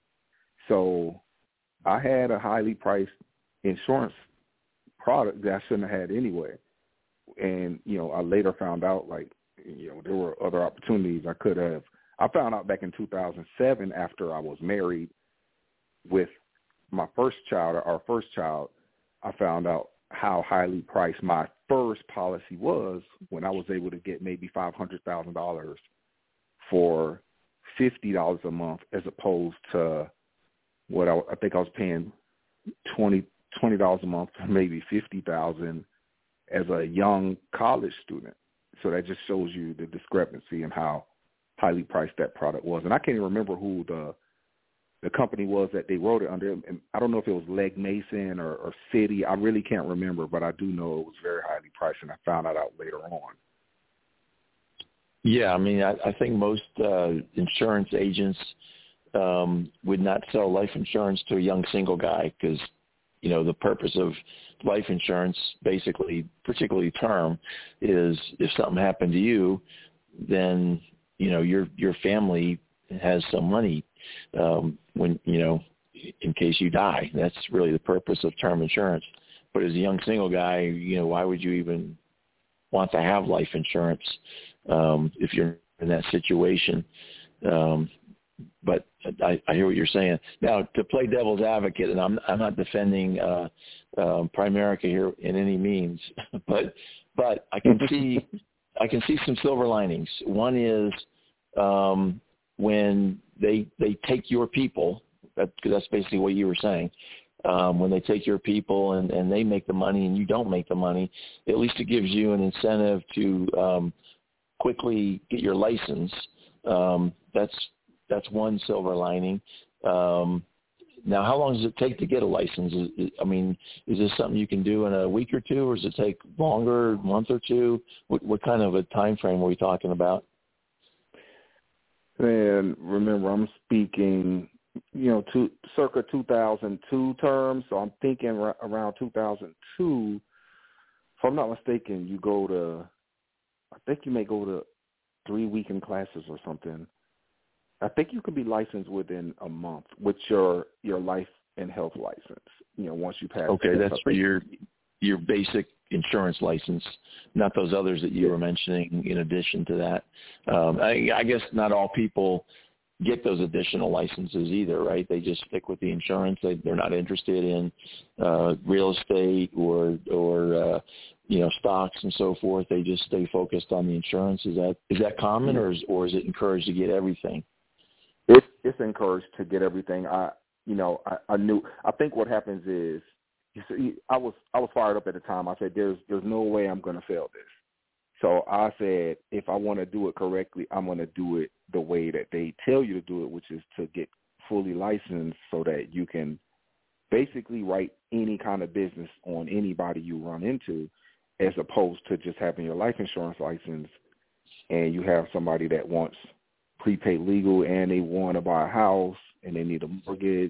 So I had a highly priced insurance product that I shouldn't have had anyway. And, you know, I later found out, like, you know, there were other opportunities I could have. I found out back in two thousand seven after I was married with my first child, our first child, I found out how highly priced my first policy was when I was able to get maybe five hundred thousand dollars for fifty dollars a month as opposed to what I, I think I was paying twenty dollars a month for maybe fifty thousand dollars as a young college student. So that just shows you the discrepancy in how highly priced that product was. And I can't even remember who the the company was that they wrote it under. And I don't know if it was Legg Mason or, or Citi. I really can't remember, but I do know it was very highly priced, and I found that out later on. Yeah, I mean, I, I think most uh, insurance agents um, would not sell life insurance to a young single guy because, you know, the purpose of life insurance, basically, particularly term, is if something happened to you, then, you know, your your family has some money um, when, you know, in case you die. That's really the purpose of term insurance. But as a young single guy, you know, why would you even want to have life insurance um, if you're in that situation? Um, but I, I hear what you're saying. Now, to play devil's advocate, and I'm I'm not defending uh, uh, Primerica here in any means, but but I can see I can see some silver linings. One is um, when they they take your people, because that, that's basically what you were saying. Um, when they take your people and, and they make the money and you don't make the money, at least it gives you an incentive to um, quickly get your license. Um, that's that's one silver lining. Um, now, how long does it take to get a license? Is, is, I mean, is this something you can do in a week or two, or does it take longer, a month or two? What, what kind of a time frame are we talking about? And remember, I'm speaking, you know, to circa two thousand two terms, so I'm thinking r- around two thousand two. If I'm not mistaken, you go to, I think you may go to three weekend classes or something. I think you can be licensed within a month with your, your life and health license, you know, once you pass. Okay, that's for your your basic insurance license, not those others that you were mentioning in addition to that. Um, I, I guess not all people get those additional licenses either, right? They just stick with the insurance. They, they're not interested in uh, real estate or, or uh, you know, stocks and so forth. They just stay focused on the insurance. Is that is that common, or is, or is it encouraged to get everything? It's it's encouraged to get everything. I you know I, I knew. I think what happens is, you see, I was I was fired up at the time. I said, "There's there's no way I'm going to fail this." So I said, if I want to do it correctly, I'm going to do it the way that they tell you to do it, which is to get fully licensed so that you can basically write any kind of business on anybody you run into, as opposed to just having your life insurance license and you have somebody that wants prepaid legal and they want to buy a house and they need a mortgage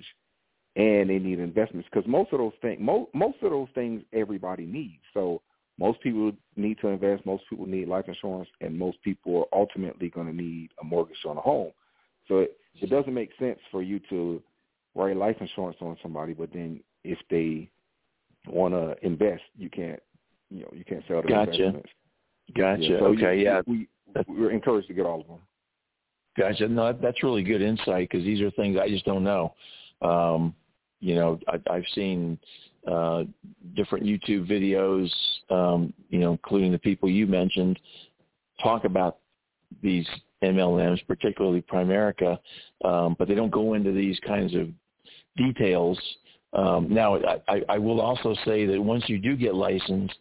and they need investments, because most of those things, most, most of those things everybody needs. So most people need to invest, most people need life insurance, and most people are ultimately going to need a mortgage on a home. So it, it doesn't make sense for you to write life insurance on somebody, but then if they want to invest, you can't, you know, you can't sell their Gotcha. investments. Gotcha. Yeah, so okay. You, yeah. We, we're encouraged to get all of them. Gotcha. No, that's really good insight, because these are things I just don't know. Um, you know, I, I've seen uh, different YouTube videos, um, you know, including the people you mentioned, talk about these M L Ms, particularly Primerica, um, but they don't go into these kinds of details. Um, now, I, I will also say that once you do get licensed,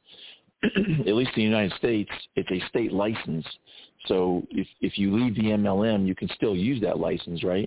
at least in the United States, it's a state license. So if, if you leave the M L M, you can still use that license, right?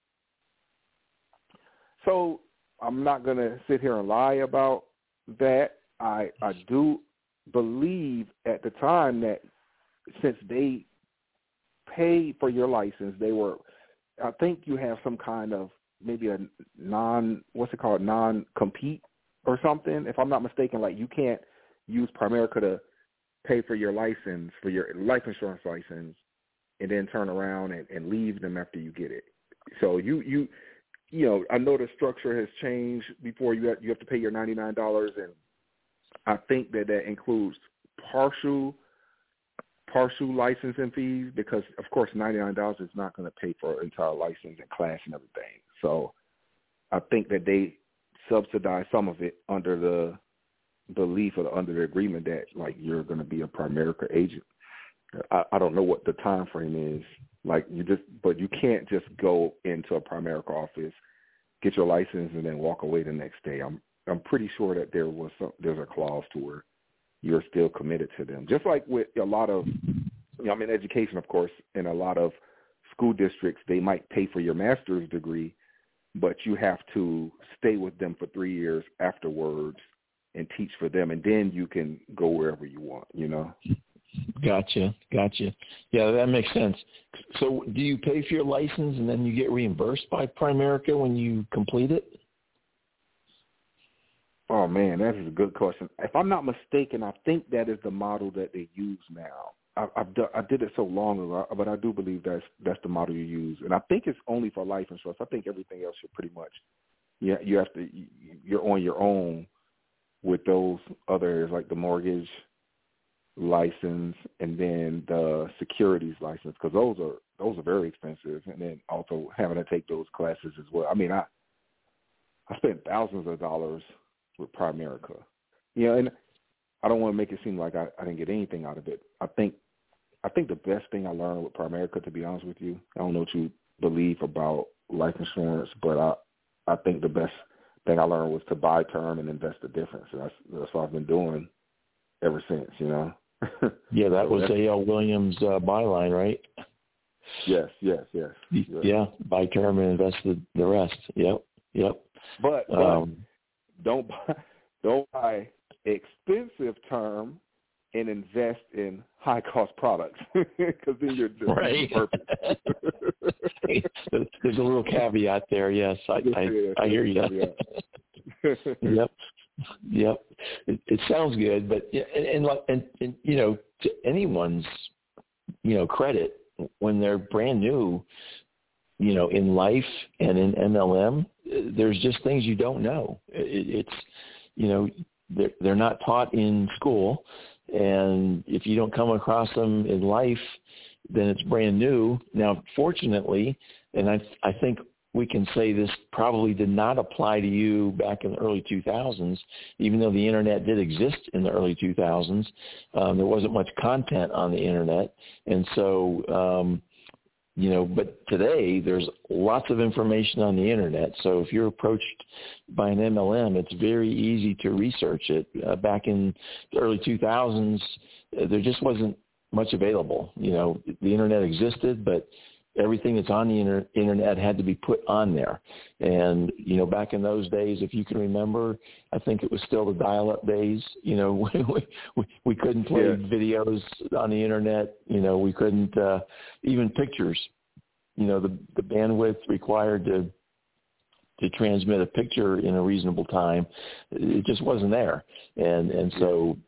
So I'm not going to sit here and lie about that. I I do believe at the time that since they paid for your license, they were, I think you have some kind of maybe a non, what's it called, non-compete or something, if I'm not mistaken. Like you can't use Primerica to pay for your license, for your life insurance license, and then turn around and, and leave them after you get it. So you, you, you know, I know the structure has changed. Before you have, you have to pay your ninety-nine dollars, and I think that that includes partial partial licensing fees because, of course, ninety-nine dollars is not going to pay for an entire license and class and everything. So I think that they subsidize some of it under the belief or under the agreement that, like, you're going to be a Primerica agent. I, I don't know what the time frame is. Like, you just, but you can't just go into a Primerica office, get your license, and then walk away the next day. I'm I'm pretty sure that there was some, there's a clause to where you're still committed to them. Just like with a lot of, you know, I'm in education, of course, in a lot of school districts, they might pay for your master's degree, but you have to stay with them for three years afterwards and teach for them, and then you can go wherever you want, you know? Gotcha, gotcha. Yeah, that makes sense. So do you pay for your license and then you get reimbursed by Primerica when you complete it? Oh, man, that is a good question. If I'm not mistaken, I think that is the model that they use now. I, I've done, I did it so long ago, but I do believe that's that's the model you use. And I think it's only for life insurance. I think everything else should pretty much, yeah, you have to, you're on your own with those other areas like the mortgage license and then the securities license, because those are those are very expensive. And then also having to take those classes as well. I mean, I I spent thousands of dollars with Primerica. You know, and I don't want to make it seem like I, I didn't get anything out of it. I think I think the best thing I learned with Primerica, to be honest with you, I don't know what you believe about life insurance, but I I think the best thing I learned was to buy term and invest the difference. And that's that's what I've been doing ever since, you know. Yeah, that was A L Williams' uh, byline, right? Yes, yes, yes, yes. Yeah, buy term and invest the, the rest. Yep, yep. But, but um, don't buy, don't buy expensive term and invest in high cost products because then you're just right. perfect. There's a little caveat there. Yes, I I, yeah, I hear you. Yep. Yep, it, it sounds good, but and, and, and, and you know, to anyone's you know credit, when they're brand new, you know, in life and in M L M, there's just things you don't know. It, it's you know they're, they're not taught in school, and if you don't come across them in life, then it's brand new. Now, fortunately, and I I think we can say this probably did not apply to you back in the early two thousands, even though the internet did exist in the early two thousands. Um, there wasn't much content on the internet. And so, um, you know, but today there's lots of information on the internet. So if you're approached by an M L M, it's very easy to research it. Uh, back in the early two thousands, there just wasn't much available. You know, the internet existed, but everything that's on the inter- internet had to be put on there. And, you know, back in those days, if you can remember, I think it was still the dial-up days. You know, we, we, we couldn't play yeah. videos on the internet. You know, we couldn't, uh, even pictures, you know, the, the bandwidth required to to transmit a picture in a reasonable time, it just wasn't there. And, and so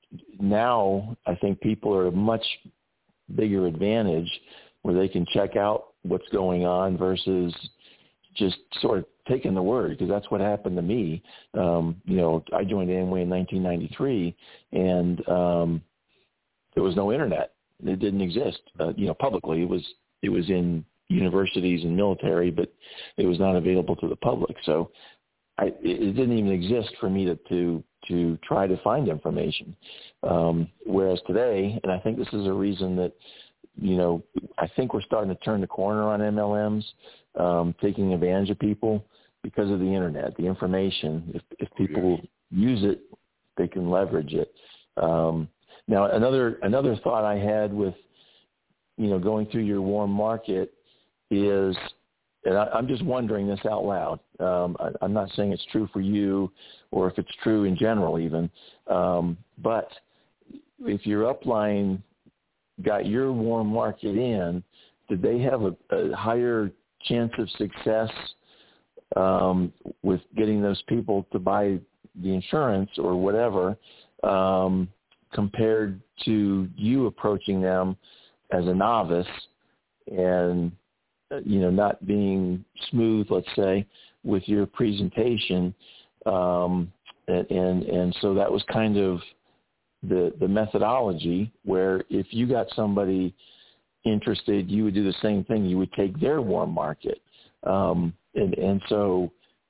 now I think people are a much bigger advantage where they can check out what's going on versus just sort of taking the word, because that's what happened to me. Um, you know, I joined Amway in nineteen ninety-three, and um, there was no internet. It didn't exist, uh, you know, publicly. It was it was in universities and military, but it was not available to the public. So I, it, it didn't even exist for me to to, to try to find information. Um, whereas today, and I think this is a reason that, you know, I think we're starting to turn the corner on M L Ms, um, taking advantage of people because of the internet, the information. If, if people yes. use it, they can leverage it. Um, now, another another thought I had with, you know, going through your warm market is, and I, I'm just wondering this out loud. Um, I, I'm not saying it's true for you or if it's true in general even, um, but if your upline got your warm market in, did they have a, a higher chance of success um, with getting those people to buy the insurance or whatever, um, compared to you approaching them as a novice and, you know, not being smooth, let's say, with your presentation. Um, and, and, and so that was kind of the, the methodology where if you got somebody interested, you would do the same thing. You would take their warm market. Um, and, and so,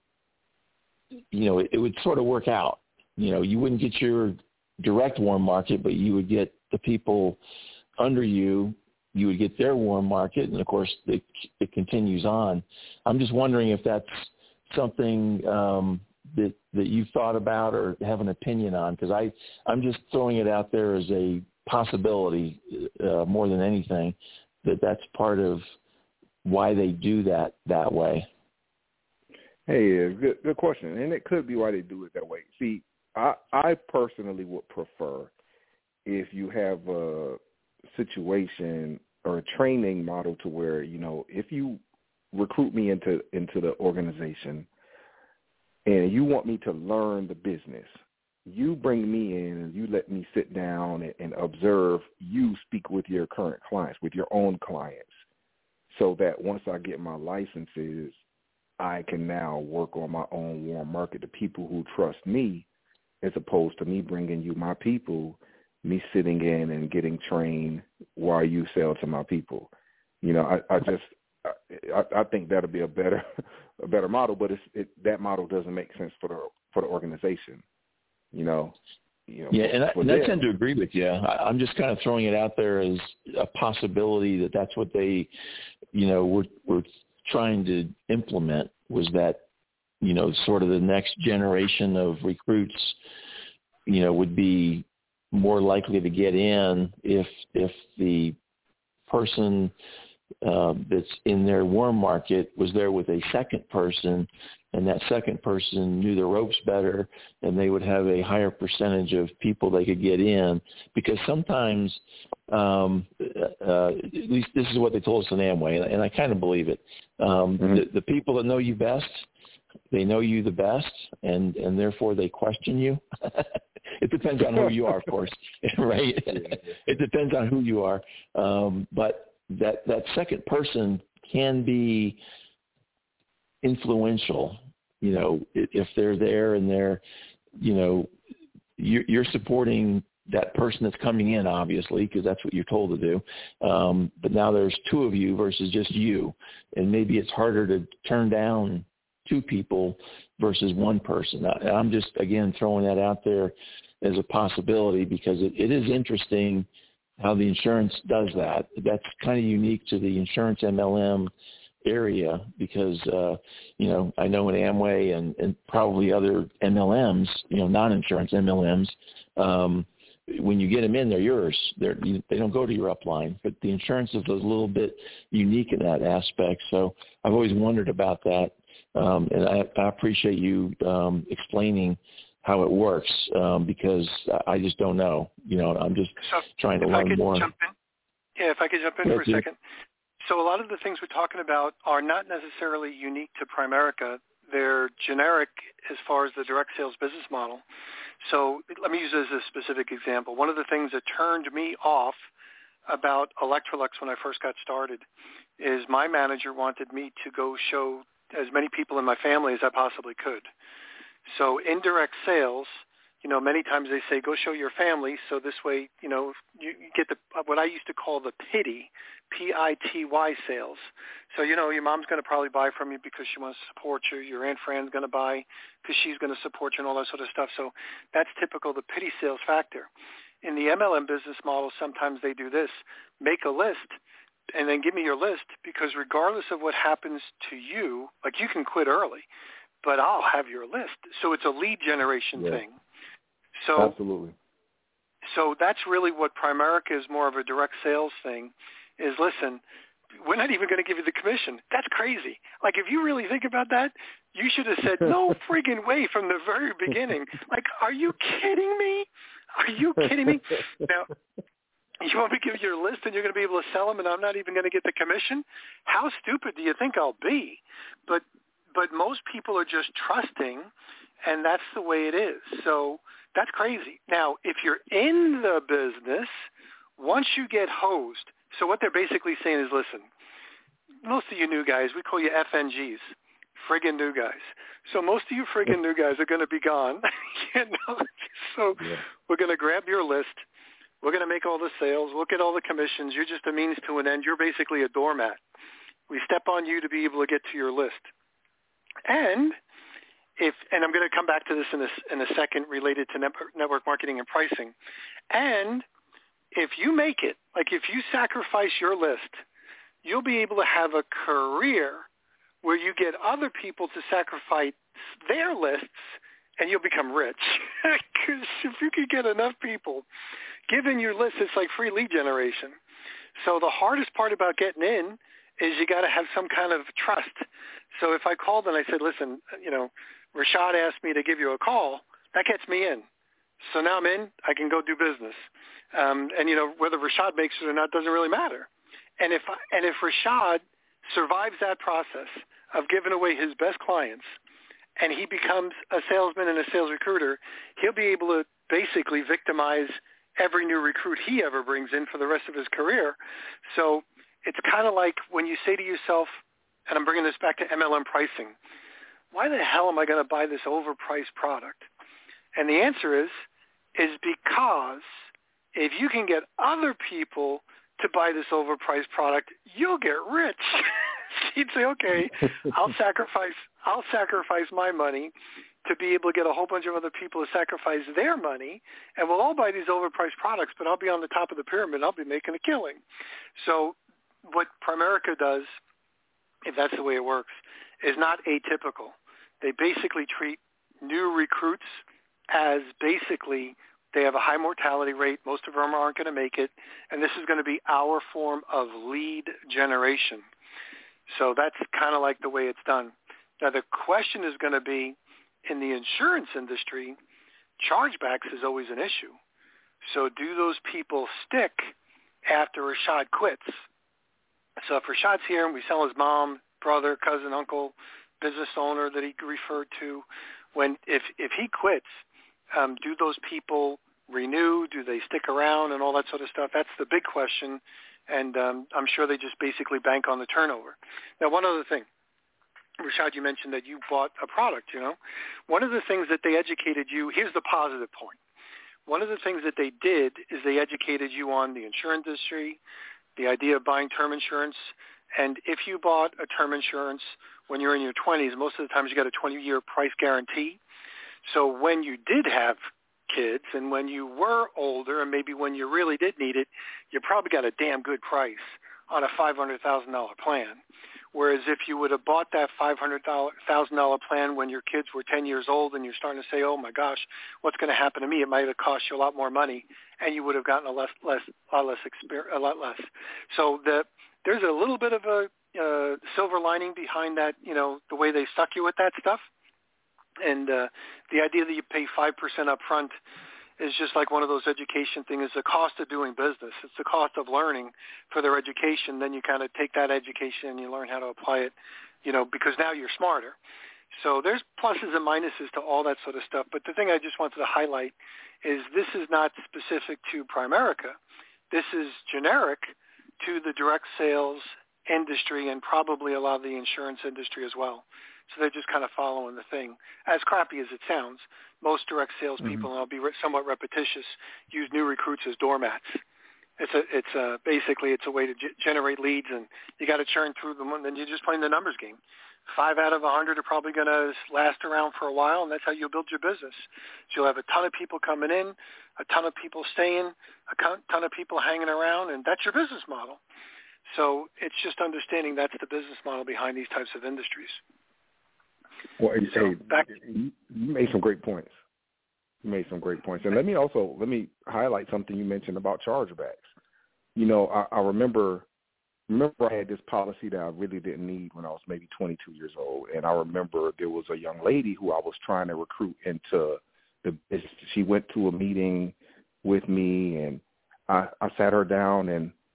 you know, it, it would sort of work out. You know, you wouldn't get your direct warm market, but you would get the people under you, you would get their warm market, and of course it, it continues on. I'm just wondering if that's something um, that that you've thought about or have an opinion on, because I I'm just throwing it out there as a possibility uh, more than anything, that that's part of why they do that that way. Hey, good good question, and it could be why they do it that way. See, I I personally would prefer if you have a situation or a training model to where, you know, if you recruit me into into the organization and you want me to learn the business, you bring me in and you let me sit down and, and observe you speak with your current clients, with your own clients, so that once I get my licenses, I can now work on my own warm market, the people who trust me, as opposed to me bringing you my people, me sitting in and getting trained while you sell to my people. You know, I, I just I, I think that'll be a better a better model, but it's, it, that model doesn't make sense for the for the organization. You know. You know yeah, and I, and I them, tend to agree with you. I, I'm just kind of throwing it out there as a possibility that that's what they, you know, were were trying to implement, was that, you know, sort of the next generation of recruits, you know, would be more likely to get in if if the person uh, that's in their warm market was there with a second person, and that second person knew the ropes better, and they would have a higher percentage of people they could get in. Because sometimes, um, uh, at least this is what they told us in Amway, and, and I kind of believe it, um, mm-hmm. the, the people that know you best, they know you the best, and, and therefore they question you. It depends on who you are, of course, right? It depends on who you are. Um, but that, that second person can be influential, you know, if they're there and they're, you know, you're, you're supporting that person that's coming in, obviously, because that's what you're told to do. Um, but now there's two of you versus just you, and maybe it's harder to turn down two people versus one person. I, I'm just, again, throwing that out there as a possibility, because it, it is interesting how the insurance does that. That's kind of unique to the insurance M L M area, because, uh, you know, I know in Amway and, and probably other M L Ms, you know, non-insurance M L Ms, um, when you get them in, they're yours. They're, you, they don't go to your upline. But the insurance is a little bit unique in that aspect. So I've always wondered about that. Um, and I, I appreciate you um, explaining how it works, um, because I just don't know. You know, I'm just so trying to learn more. Jump in. Yeah, if I could jump in yeah, for a dude. second. So a lot of the things we're talking about are not necessarily unique to Primerica. They're generic as far as the direct sales business model. So let me use this as a specific example. One of the things that turned me off about Electrolux when I first got started is my manager wanted me to go show as many people in my family as I possibly could. So indirect sales, you know, many times they say, go show your family, so this way, you know, you, you get the what I used to call the pity, P I T Y sales. So, you know, your mom's going to probably buy from you because she wants to support you. Your Aunt Fran's going to buy because she's going to support you and all that sort of stuff. So that's typical, the pity sales factor. In the M L M business model, sometimes they do this. Make a list and then give me your list, because regardless of what happens to you, like you can quit early, but I'll have your list. So it's a lead generation yeah. thing. So, Absolutely. So that's really what Primerica is, more of a direct sales thing, is listen, we're not even going to give you the commission. That's crazy. Like, if you really think about that, you should have said, no friggin' way from the very beginning. Like, are you kidding me? Are you kidding me? Now, you want me to give you your list and you're going to be able to sell them and I'm not even going to get the commission? How stupid do you think I'll be? But But most most people are just trusting, and that's the way it is. So that's crazy. Now, if you're in the business, once you get hosed, so what they're basically saying is, listen, most of you new guys, we call you F N Gs, friggin' new guys. So most of you friggin' new guys are going to be gone. you know? So yeah. We're going to grab your list. We're going to make all the sales. We'll get all the commissions. You're just a means to an end. You're basically a doormat. We step on you to be able to get to your list. And if, and I'm going to come back to this in a, in a second related to network marketing and pricing. And if you make it, like if you sacrifice your list, you'll be able to have a career where you get other people to sacrifice their lists, and you'll become rich. Because if you could get enough people giving your list, it's like free lead generation. So the hardest part about getting in is you got to have some kind of trust. So if I called and I said, listen, you know, Rashad asked me to give you a call, that gets me in. So now I'm in, I can go do business. Um, and, you know, whether Rashad makes it or not doesn't really matter. And if and if Rashad survives that process of giving away his best clients and he becomes a salesman and a sales recruiter, he'll be able to basically victimize every new recruit he ever brings in for the rest of his career. So it's kind of like when you say to yourself, and I'm bringing this back to M L M pricing, why the hell am I going to buy this overpriced product? And the answer is, is because if you can get other people to buy this overpriced product, you'll get rich. You'd say, okay, I'll sacrifice, I'll sacrifice my money to be able to get a whole bunch of other people to sacrifice their money, and we'll all buy these overpriced products, but I'll be on the top of the pyramid. I'll be making a killing. So what Primerica does, if that's the way it works, is not atypical. They basically treat new recruits as basically they have a high mortality rate. Most of them aren't going to make it, and this is going to be our form of lead generation. So that's kind of like the way it's done. Now the question is going to be, in the insurance industry, chargebacks is always an issue. So do those people stick after Rashad quits? So if Rashad's here and we sell his mom, brother, cousin, uncle, business owner that he referred to, when if if he quits, um, do those people renew? Do they stick around and all that sort of stuff? That's the big question, and um, I'm sure they just basically bank on the turnover. Now, one other thing. Rashad, you mentioned that you bought a product, you know. One of the things that they educated you, here's the positive point. One of the things that they did is they educated you on the insurance industry, the idea of buying term insurance. And if you bought a term insurance when you're in your twenties, most of the times you got a twenty-year price guarantee. So when you did have kids and when you were older and maybe when you really did need it, you probably got a damn good price on a five hundred thousand dollars plan. Whereas if you would have bought that five hundred thousand dollars plan when your kids were ten years old and you're starting to say, oh, my gosh, what's going to happen to me? It might have cost you a lot more money, and you would have gotten a, less, less, a lot less experience, a lot less. So the, there's a little bit of a uh, silver lining behind that, you know, the way they stuck you with that stuff. And uh, the idea that you pay five percent up front is just like one of those education things. It's the cost of doing business. It's the cost of learning for their education. Then you kind of take that education and you learn how to apply it, you know, because now you're smarter. So there's pluses and minuses to all that sort of stuff. But the thing I just wanted to highlight is this is not specific to Primerica. This is generic to the direct sales industry and probably a lot of the insurance industry as well. So they're just kind of following the thing. As crappy as it sounds, most direct salespeople, mm-hmm. and I'll be re- somewhat repetitious, use new recruits as doormats. It's a, it's a, basically it's a way to g- generate leads, and you got to churn through them, and then you're just playing the numbers game. Five out of a hundred are probably going to last around for a while, and that's how you'll build your business. So you'll have a ton of people coming in, a ton of people staying, a ton of people hanging around, and that's your business model. So it's just understanding that's the business model behind these types of industries. Well, so hey, back, you made some great points. You made some great points. And let me also, let me highlight something you mentioned about chargebacks. You know, I, I remember, remember I had this policy that I really didn't need when I was maybe twenty-two years old. And I remember there was a young lady who I was trying to recruit into the business. She went to a meeting with me, and I, I sat her down and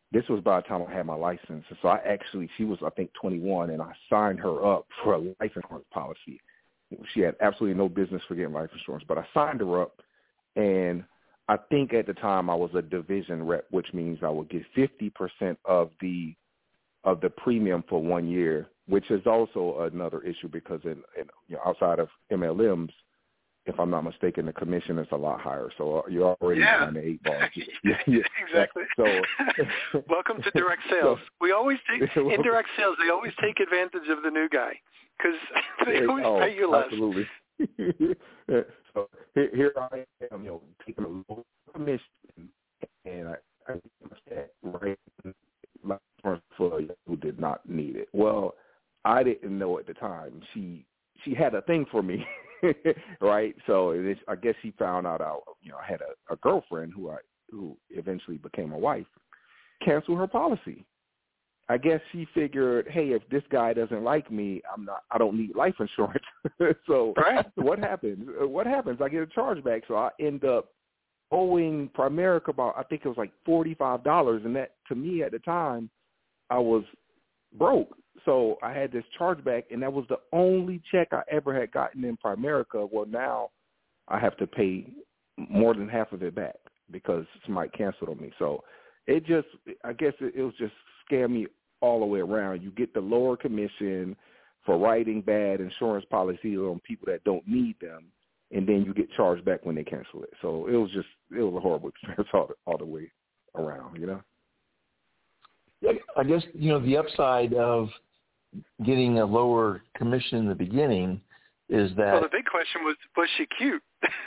this was by the time I had my license. So I actually, she was, I think, twenty-one, and I signed her up for a life insurance policy. She had absolutely no business for getting life insurance, but I signed her up, and I think at the time I was a division rep, which means I would get fifty percent of the of the premium for one year, which is also another issue because in, in you know, outside of M L Ms, if I'm not mistaken, the commission is a lot higher. So you're already yeah. behind the eight ball. yeah, yeah. Exactly. So, welcome to direct sales. We always take in direct sales. They always take advantage of the new guy because they always oh, pay you less. Absolutely. So here, here I am, you know, taking a low commission, and I, I get right for who did not need it. Well, I didn't know at the time. She she had a thing for me, right? So it is, I guess she found out I, you know, I had a, a girlfriend who I who eventually became a wife. Cancel her policy. I guess she figured, hey, if this guy doesn't like me, I'm not. I don't need life insurance. So right. what happens? What happens? I get a chargeback, so I end up owing Primerica about, I think it was like forty-five dollars, and that to me at the time, I was broke. So I had this chargeback, and that was the only check I ever had gotten in Primerica. Well, now I have to pay more than half of it back because somebody canceled on me. So it just, I guess it, it was just scammy all the way around. You get the lower commission for writing bad insurance policies on people that don't need them, and then you get charged back when they cancel it. So it was just, it was a horrible experience all the, all the way around, you know? Yeah, I guess, you know, the upside of getting a lower commission in the beginning is that... Well, the big question was, was she cute?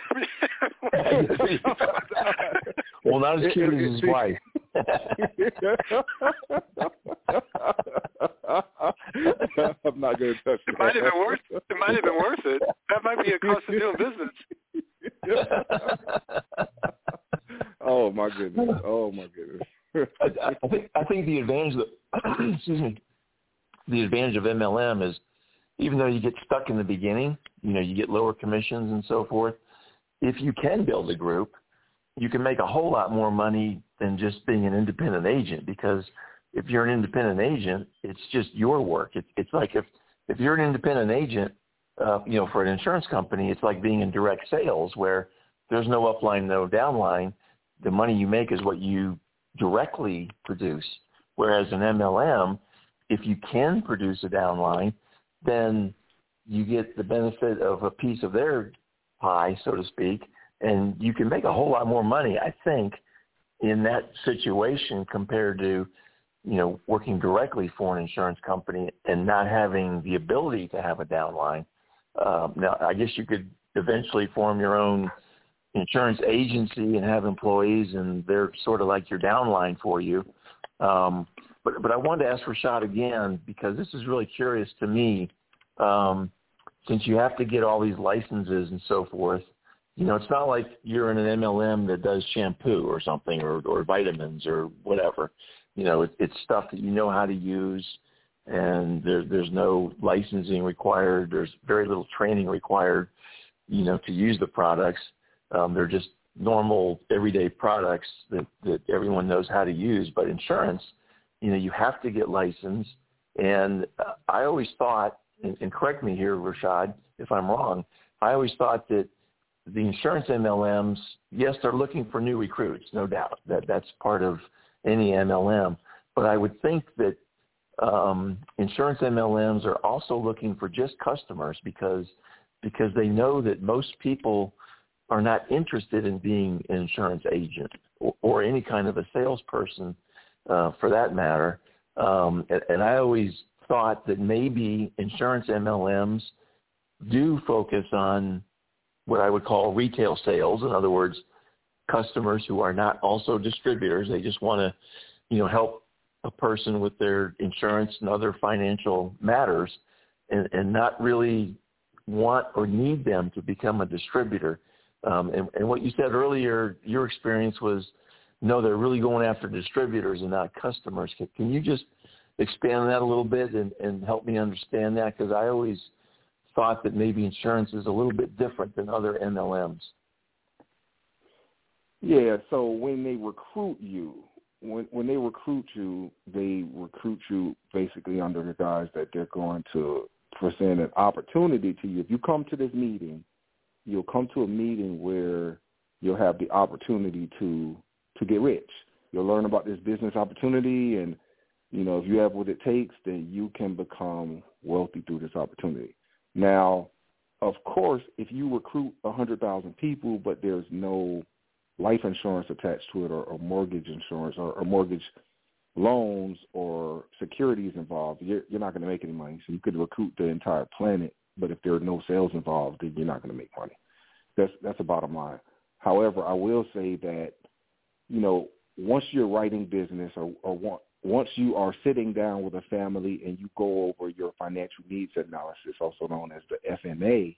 Well, not as cute as his wife. I'm not going to touch that. It might have been worth it. It might have been worth it. That might be a cost of doing business. Oh my goodness! Oh my goodness! I, I think I think the advantage of excuse me, the advantage of M L M is even though you get stuck in the beginning, you know, you get lower commissions and so forth. If you can build a group, you can make a whole lot more money than just being an independent agent, because if you're an independent agent, it's just your work. It's, it's like if, if you're an independent agent, uh, you know, for an insurance company, it's like being in direct sales where there's no upline, no downline. The money you make is what you directly produce. Whereas an M L M, if you can produce a downline, then you get the benefit of a piece of their pie, so to speak, and you can make a whole lot more money, I think, in that situation compared to, you know, working directly for an insurance company and not having the ability to have a downline. Um, now, I guess you could eventually form your own insurance agency and have employees, and they're sort of like your downline for you. Um, but, but I wanted to ask Rashad again, because this is really curious to me, um, since you have to get all these licenses and so forth. You know, it's not like you're in an M L M that does shampoo or something or, or vitamins or whatever. You know, it, it's stuff that you know how to use, and there, there's no licensing required. There's very little training required, you know, to use the products. Um, they're just normal everyday products that, that everyone knows how to use. But insurance, you know, you have to get licensed. And uh, I always thought, and, and correct me here, Rashad, if I'm wrong, I always thought that the insurance M L Ms, yes, they're looking for new recruits, no doubt. That that's part of any M L M. But I would think that um, insurance M L Ms are also looking for just customers because because they know that most people are not interested in being an insurance agent or, or any kind of a salesperson uh, for that matter. Um, and, and I always thought that maybe insurance M L Ms do focus on what I would call retail sales. In other words, customers who are not also distributors. They just want to, you know, help a person with their insurance and other financial matters and, and not really want or need them to become a distributor. Um, and, and what you said earlier, your experience was, no, they're really going after distributors and not customers. Can, can you just expand on that a little bit and, and help me understand that? Because I always thought that maybe insurance is a little bit different than other M L Ms. Yeah, so when they recruit you, when when they recruit you, they recruit you basically under the guise that they're going to present an opportunity to you. If you come to this meeting, you'll come to a meeting where you'll have the opportunity to to get rich. You'll learn about this business opportunity, and, you know, if you have what it takes, then you can become wealthy through this opportunity. Now, of course, if you recruit one hundred thousand people, but there's no life insurance attached to it, or, or mortgage insurance, or, or mortgage loans or securities involved, you're, you're not going to make any money. So you could recruit the entire planet, but if there are no sales involved, then you're not going to make money. That's that's the bottom line. However, I will say that, you know, once you're writing business, or, or want, once you are sitting down with a family and you go over your financial needs analysis, also known as the F N A,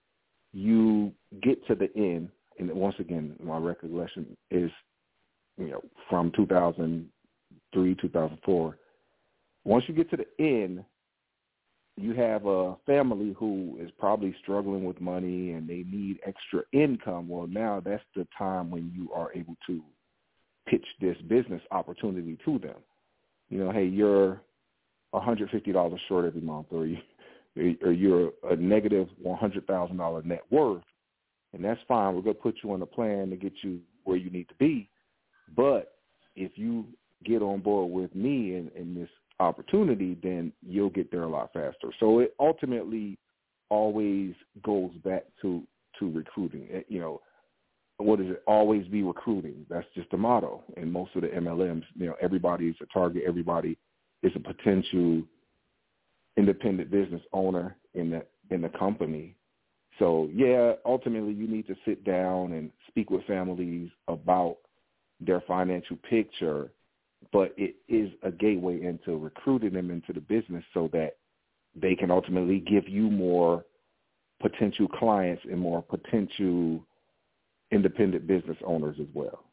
you get to the end. And once again, my recollection is, you know, from two thousand three, two thousand four. Once you get to the end, you have a family who is probably struggling with money and they need extra income. Well, now that's the time when you are able to pitch this business opportunity to them. You know, hey, you're one hundred fifty dollars short every month, or, you, or you're a negative one hundred thousand dollars net worth. And that's fine. We're going to put you on a plan to get you where you need to be. But if you get on board with me in, in this opportunity, then you'll get there a lot faster. So it ultimately always goes back to, to recruiting. It, you know, what is it? Always be recruiting. That's just the motto. And most of the M L Ms, you know, everybody is a target. Everybody is a potential independent business owner in the in the company. So, yeah, ultimately you need to sit down and speak with families about their financial picture, but it is a gateway into recruiting them into the business so that they can ultimately give you more potential clients and more potential independent business owners as well.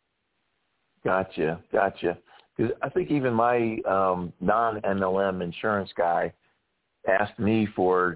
Gotcha, gotcha. Because I think even my um, non-M L M insurance guy asked me for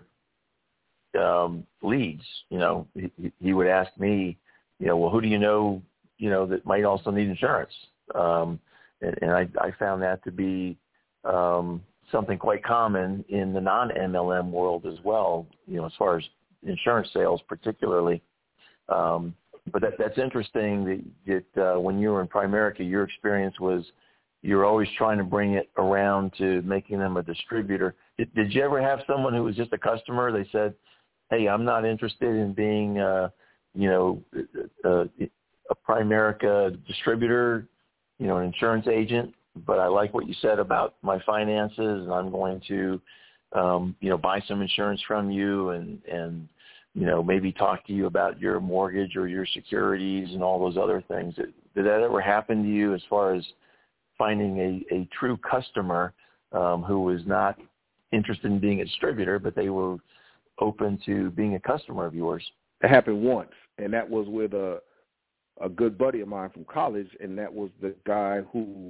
um, leads. You know, he, he would ask me, you know, well, who do you know, you know, that might also need insurance? Um, and, and I, I found that to be um, something quite common in the non-M L M world as well, you know, as far as insurance sales particularly. Um, but that, that's interesting that, that uh, when you were in Primerica, your experience was you're always trying to bring it around to making them a distributor. Did, did you ever have someone who was just a customer? They said, hey, I'm not interested in being, uh, you know, a, a Primerica distributor, you know, an insurance agent, but I like what you said about my finances, and I'm going to, um, you know, buy some insurance from you and, and, you know, maybe talk to you about your mortgage or your securities and all those other things. Did, did that ever happen to you as far as finding a, a true customer um, who was not interested in being a distributor, but they were open to being a customer of yours? It happened once, and that was with a a good buddy of mine from college, and that was the guy who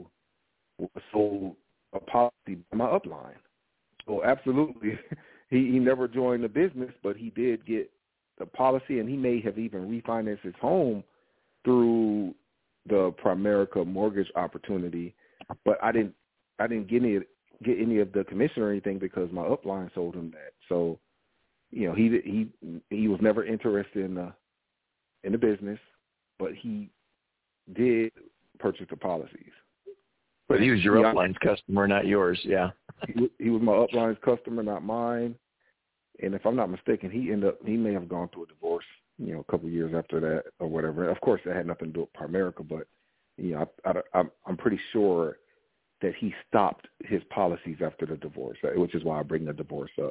sold a policy by my upline. So absolutely, he, he never joined the business, but he did get the policy, and he may have even refinanced his home through the Primerica mortgage opportunity. But I didn't I didn't get any get any of the commission or anything because my upline sold him that. So, you know, he he he was never interested in the in the business, but he did purchase the policies. But he was your yeah. upline's customer, not yours. Yeah, he, he was my upline's customer, not mine. And if I'm not mistaken, he ended up he may have gone through a divorce, you know, a couple of years after that or whatever. Of course, that had nothing to do with Primerica, but you know, I, I, I'm I'm pretty sure that he stopped his policies after the divorce, which is why I bring the divorce up.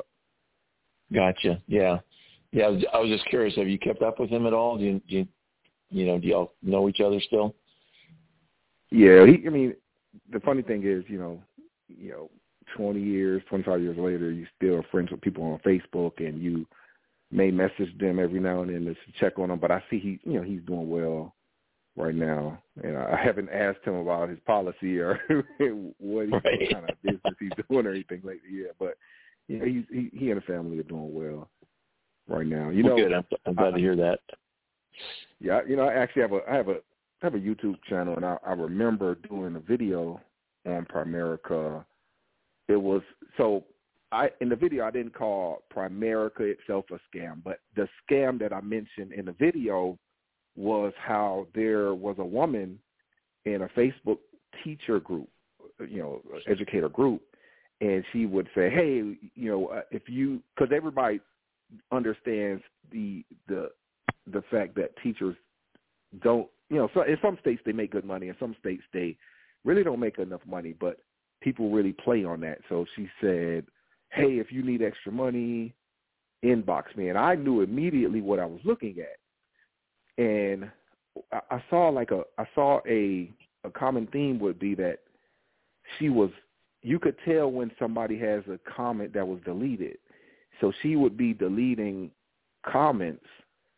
Gotcha. Yeah, yeah. I was, I was just curious. Have you kept up with him at all? Do you, do you, you know, do y'all know each other still? Yeah. He, I mean, the funny thing is, you know, you know, twenty years, twenty-five years later, you still are friends with people on Facebook, and you may message them every now and then to check on them. But I see he, you know, he's doing well right now, and I haven't asked him about his policy or what, he, right. what kind of business he's doing or anything like that yet. But you know, he's, he he and the family are doing well right now. You well, know, good. I'm, I'm glad I, to hear that. Yeah, you know, I actually have a I have a I have a YouTube channel, and I, I remember doing a video on Primerica. It was so I in the video I didn't call Primerica itself a scam, but the scam that I mentioned in the video was how there was a woman in a Facebook teacher group, you know, educator group, and she would say, hey, you know, uh, if you, because everybody understands the the the fact that teachers don't, you know, so in some states they make good money, in some states they really don't make enough money, but people really play on that. So she said, hey, if you need extra money, inbox me. And I knew immediately what I was looking at. And I, I saw like a, I saw a, a common theme would be that she was, you could tell when somebody has a comment that was deleted. So she would be deleting comments,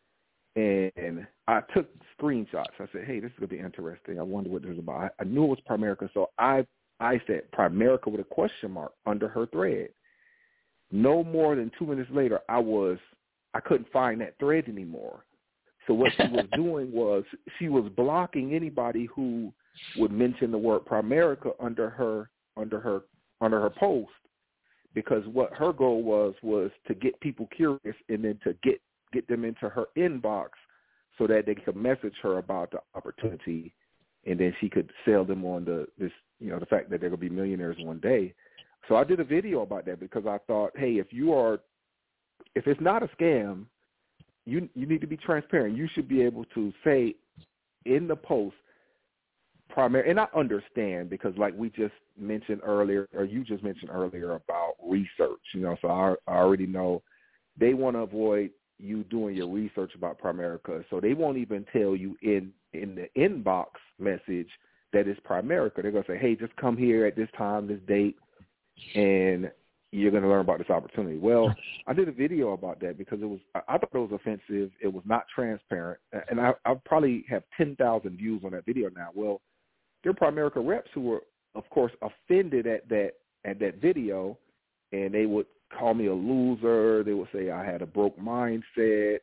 and I took screenshots. I said, hey, this is going to be interesting. I wonder what this is about. I knew it was Primerica, so I, I said Primerica with a question mark under her thread. No more than two minutes later, I was, I couldn't find that thread anymore. So what she was doing was she was blocking anybody who would mention the word Primerica under her, under her, under her post, because what her goal was was to get people curious and then to get, get them into her inbox so that they could message her about the opportunity, and then she could sell them on the this, you know, the fact that they're going to be millionaires one day. So I did a video about that because I thought, hey, if you are, if it's not a scam, you you need to be transparent. You should be able to say in the post, primary, and I understand because like we just mentioned earlier, or you just mentioned earlier about research, you know, so I, I already know they want to avoid you doing your research about Primerica. So they won't even tell you in, in the inbox message that it's Primerica. They're going to say, hey, just come here at this time, this date, and you're going to learn about this opportunity. Well, I did a video about that because it was, I thought it was offensive. It was not transparent. And I, I probably have ten thousand views on that video now. Well, there are Primerica reps who were, of course, offended at that, at that video, and they would call me a loser. They would say I had a broke mindset.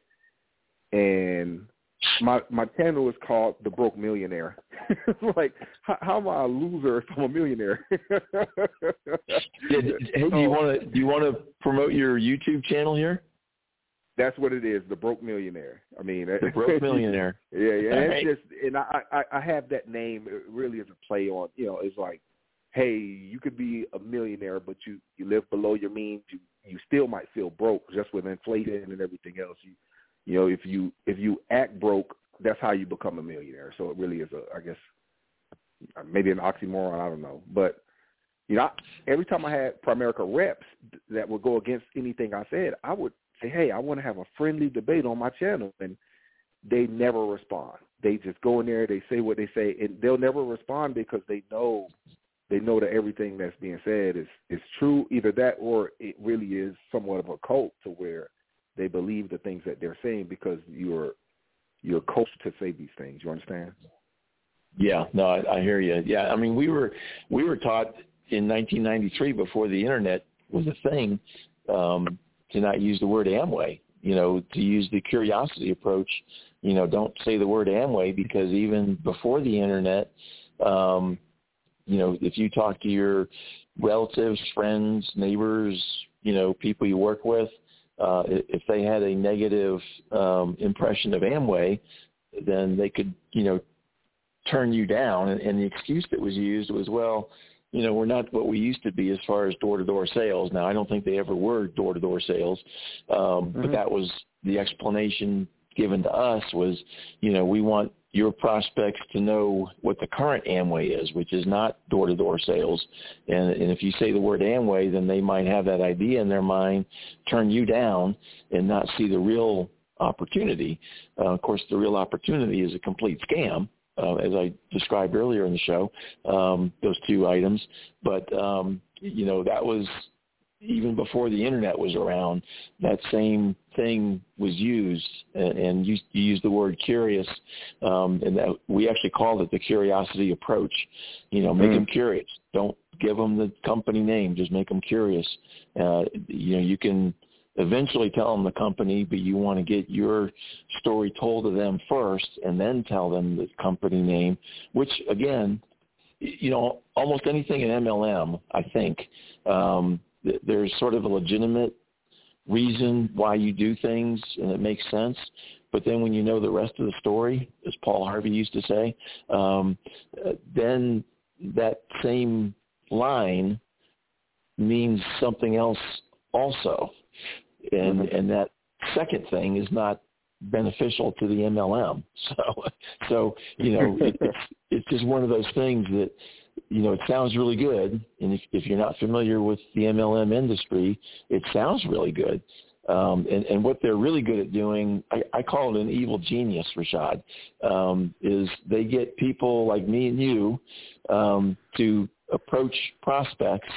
And my my channel is called The Broke Millionaire. Like, how, how am I a loser if I'm a millionaire? Yeah, hey, do you want to do you want to promote your YouTube channel here? That's what it is, The Broke Millionaire. I mean, The Broke Millionaire. Yeah, yeah. All And right. it's just, and I, I I have that name really as a play on, you know, it's like, hey, you could be a millionaire, but you, you live below your means. You you still might feel broke just with inflation and everything else. You you know, if you if you act broke, that's how you become a millionaire. So it really is a, I guess, maybe an oxymoron. I don't know, but you know, every time I had Primerica reps that would go against anything I said, I would say, hey, I want to have a friendly debate on my channel, and they never respond. They just go in there, they say what they say, and they'll never respond because they know they know that everything that's being said is, is true, either that or it really is somewhat of a cult to where they believe the things that they're saying because you're you're coached to say these things. You understand? Yeah, no, I, I hear you. Yeah, I mean, we were we were taught in nineteen ninety-three, before the internet was a thing, um, to not use the word Amway. You know, to use the curiosity approach. You know, don't say the word Amway because even before the internet, um, you know, if you talk to your relatives, friends, neighbors, you know, people you work with, uh, if they had a negative um, impression of Amway, then they could, you know, turn you down. And, and the excuse that was used was, well, you know, we're not what we used to be as far as door-to-door sales. Now, I don't think they ever were door-to-door sales, um, mm-hmm. but that was the explanation given to us was, you know, we want your prospects to know what the current Amway is, which is not door-to-door sales. And, and if you say the word Amway, then they might have that idea in their mind, turn you down, and not see the real opportunity. Uh, of course, the real opportunity is a complete scam, uh, as I described earlier in the show, um, those two items. But, um, you know, that was even before the internet was around, that same thing was used, and, and you, you used the word curious, um, and that we actually called it the curiosity approach. You know, make mm. them curious. Don't give them the company name. Just make them curious. Uh, you know, you can eventually tell them the company, but you want to get your story told to them first and then tell them the company name, which, again, you know, almost anything in M L M, I think, um, th- there's sort of a legitimate reason why you do things, and it makes sense. But then when you know the rest of the story, as Paul Harvey used to say, um, then that same line means something else also. And mm-hmm. and that second thing is not beneficial to the M L M. So, so you know, it, it's, it's just one of those things that, you know, it sounds really good. And if, if you're not familiar with the M L M industry, it sounds really good. Um, and, and what they're really good at doing, I, I call it an evil genius, Rashad, um, is they get people like me and you um, to approach prospects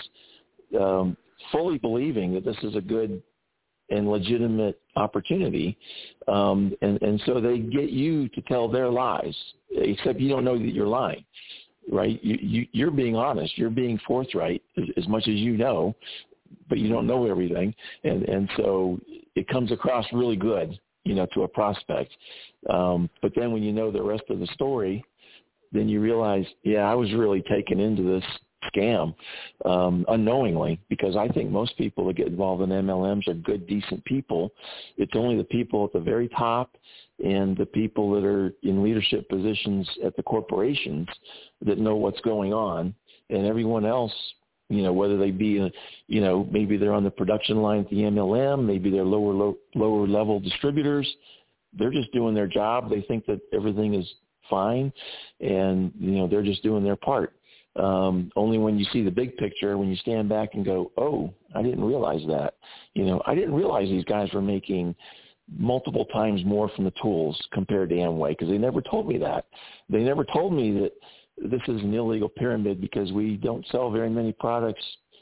um, fully believing that this is a good and legitimate opportunity. Um, and, and so they get you to tell their lies, except you don't know that you're lying, right? You, you, you're being honest. You're being forthright as, as much as you know, but you don't know everything. And, and so it comes across really good, you know, to a prospect. Um, but then when you know the rest of the story, then you realize, yeah, I was really taken into this scam um, unknowingly, because I think most people that get involved in M L Ms are good, decent people. It's only the people at the very top and the people that are in leadership positions at the corporations that know what's going on, and everyone else, you know, whether they be, you know, maybe they're on the production line at the M L M, maybe they're lower, low, lower level distributors, they're just doing their job. They think that everything is fine, and, you know, they're just doing their part. Um, only when you see the big picture, when you stand back and go, oh, I didn't realize that. You know, I didn't realize these guys were making multiple times more from the tools compared to Amway, because they never told me that. They never told me that this is an illegal pyramid because we don't sell very many products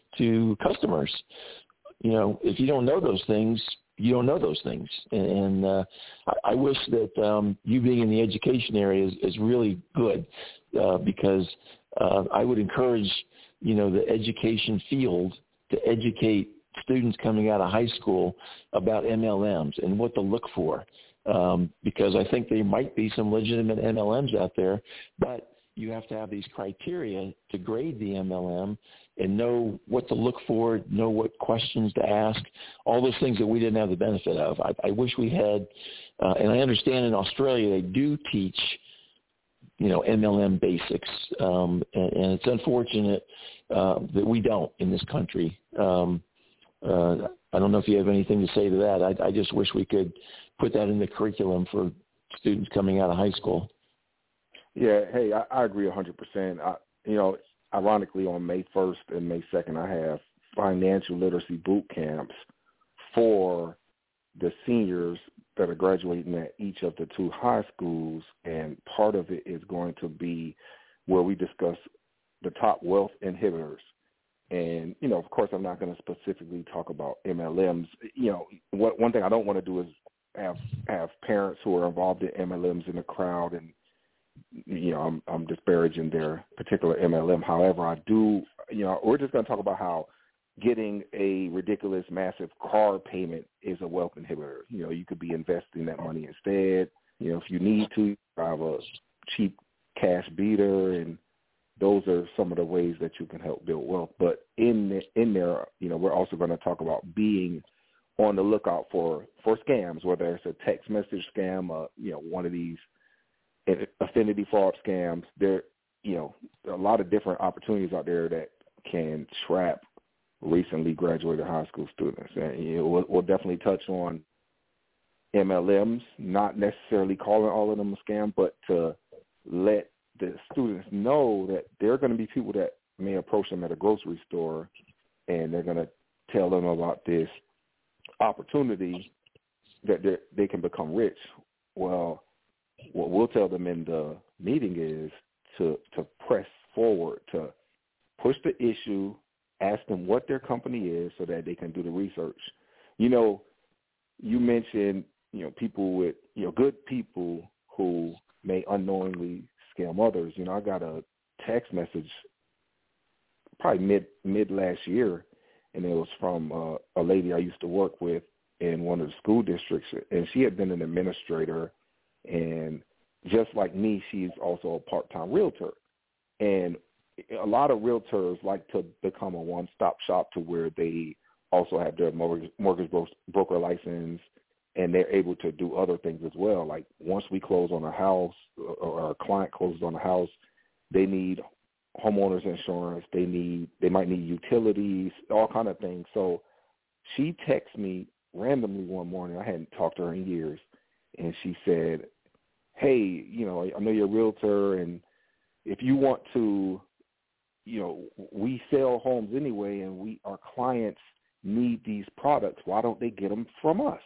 to customers. You know, if you don't know those things, you don't know those things. And uh, I, I wish that um, you being in the education area is, is really good uh, because uh, I would encourage, you know, the education field to educate students coming out of high school about M L Ms and what to look for, um, because I think there might be some legitimate M L Ms out there, but you have to have these criteria to grade the M L M and know what to look for, know what questions to ask, all those things that we didn't have the benefit of. I, I wish we had, uh, and I understand in Australia they do teach, you know, M L M basics, um, and, and it's unfortunate uh, that we don't in this country. Um, uh, I don't know if you have anything to say to that. I, I just wish we could put that in the curriculum for students coming out of high school. Yeah, hey, I, I agree one hundred percent. I, you know, ironically, on May first and May second, I have financial literacy boot camps for the seniors that are graduating at each of the two high schools, and part of it is going to be where we discuss the top wealth inhibitors. And, you know, of course, I'm not going to specifically talk about M L Ms. You know, what, one thing I don't want to do is have have parents who are involved in M L Ms in the crowd, and you know, I'm, I'm disparaging their particular M L M. However, I do, you know, we're just going to talk about how getting a ridiculous, massive car payment is a wealth inhibitor. You know, you could be investing that money instead. You know, if you need to, drive a cheap cash beater, and those are some of the ways that you can help build wealth. But in the, in there, you know, we're also going to talk about being on the lookout for, for scams, whether it's a text message scam, uh, you know, one of these affinity fraud scams. There, you know, there are a lot of different opportunities out there that can trap recently graduated high school students. And you know, we'll, we'll definitely touch on M L Ms, not necessarily calling all of them a scam, but to let the students know that there are going to be people that may approach them at a grocery store, and they're going to tell them about this opportunity that they can become rich. Well, what we'll tell them in the meeting is to, to press forward, to push the issue, ask them what their company is so that they can do the research. You know, you mentioned, you know, people with, you know, good people who may unknowingly scam others. You know, I got a text message probably mid, mid last year, and it was from uh, a lady I used to work with in one of the school districts, and she had been an administrator, and just like me, she's also a part-time realtor. And a lot of realtors like to become a one-stop shop to where they also have their mortgage, mortgage broker license, and they're able to do other things as well. Like once we close on a house or our client closes on a house, they need homeowners insurance. They need, they might need utilities, all kind of things. So she texted me randomly one morning. I hadn't talked to her in years. And she said, hey, you know, I know you're a realtor, and if you want to, you know, we sell homes anyway, and we, our clients need these products. Why don't they get them from us?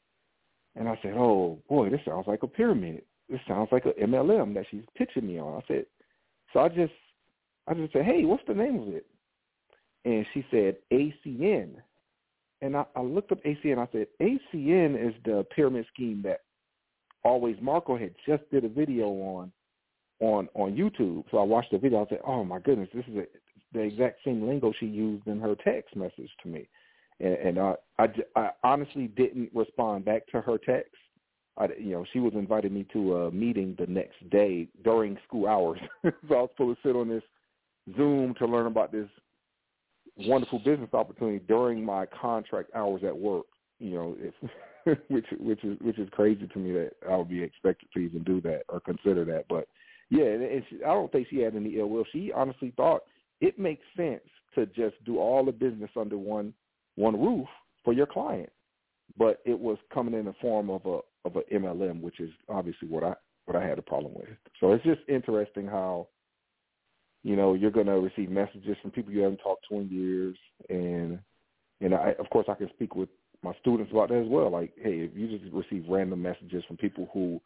And I said, oh, boy, this sounds like a pyramid. This sounds like an M L M that she's pitching me on. I said, so I just, I just said, hey, what's the name of it? And she said, A C N. And I, I looked up A C N. I said, A C N is the pyramid scheme that Always Marco had just did a video on, on, on YouTube. So I watched the video. I said, oh, my goodness, this is a, the exact same lingo she used in her text message to me. And, and I, I, I honestly didn't respond back to her text. I, you know, she was inviting me to a meeting the next day during school hours. So I was supposed to sit on this Zoom to learn about this wonderful business opportunity during my contract hours at work. You know, it's, which which is which is crazy to me that I would be expected to even do that or consider that. But yeah, it's, I don't think she had any ill will. She honestly thought it makes sense to just do all the business under one one roof for your client. But it was coming in the form of a of a M L M, which is obviously what I what I had a problem with. So it's just interesting how, you know, you're going to receive messages from people you haven't talked to in years, and and I, of course I can speak with my students about that as well. Like, hey, if you just receive random messages from people who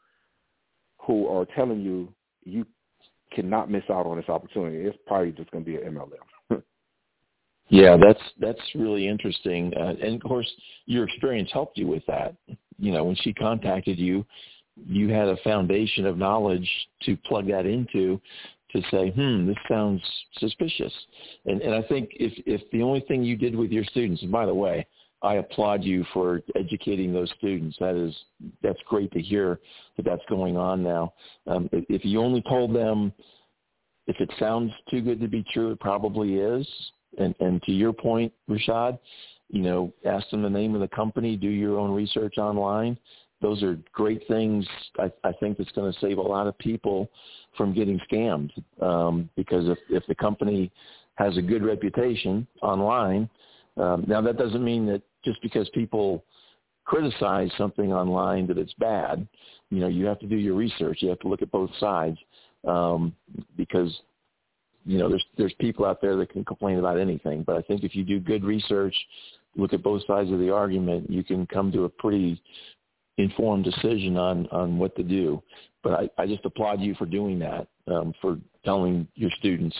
who are telling you you cannot miss out on this opportunity, it's probably just going to be an M L M. Yeah, that's that's really interesting, uh, and of course, your experience helped you with that. You know, when she contacted you, you had a foundation of knowledge to plug that into, to say, hmm, this sounds suspicious. And and I think if if the only thing you did with your students, and by the way, I applaud you for educating those students. That is that's great to hear that that's going on now. Um, if, if you only told them, if it sounds too good to be true, it probably is. And, and to your point, Rashad, you know, ask them the name of the company, do your own research online. Those are great things. I, I think that's going to save a lot of people from getting scammed, um, because if, if the company has a good reputation online, um, now that doesn't mean that just because people criticize something online that it's bad. You know, you have to do your research. You have to look at both sides, um, because you know, there's there's people out there that can complain about anything. But I think if you do good research, look at both sides of the argument, you can come to a pretty informed decision on, on what to do. But I, I just applaud you for doing that, um, for telling your students,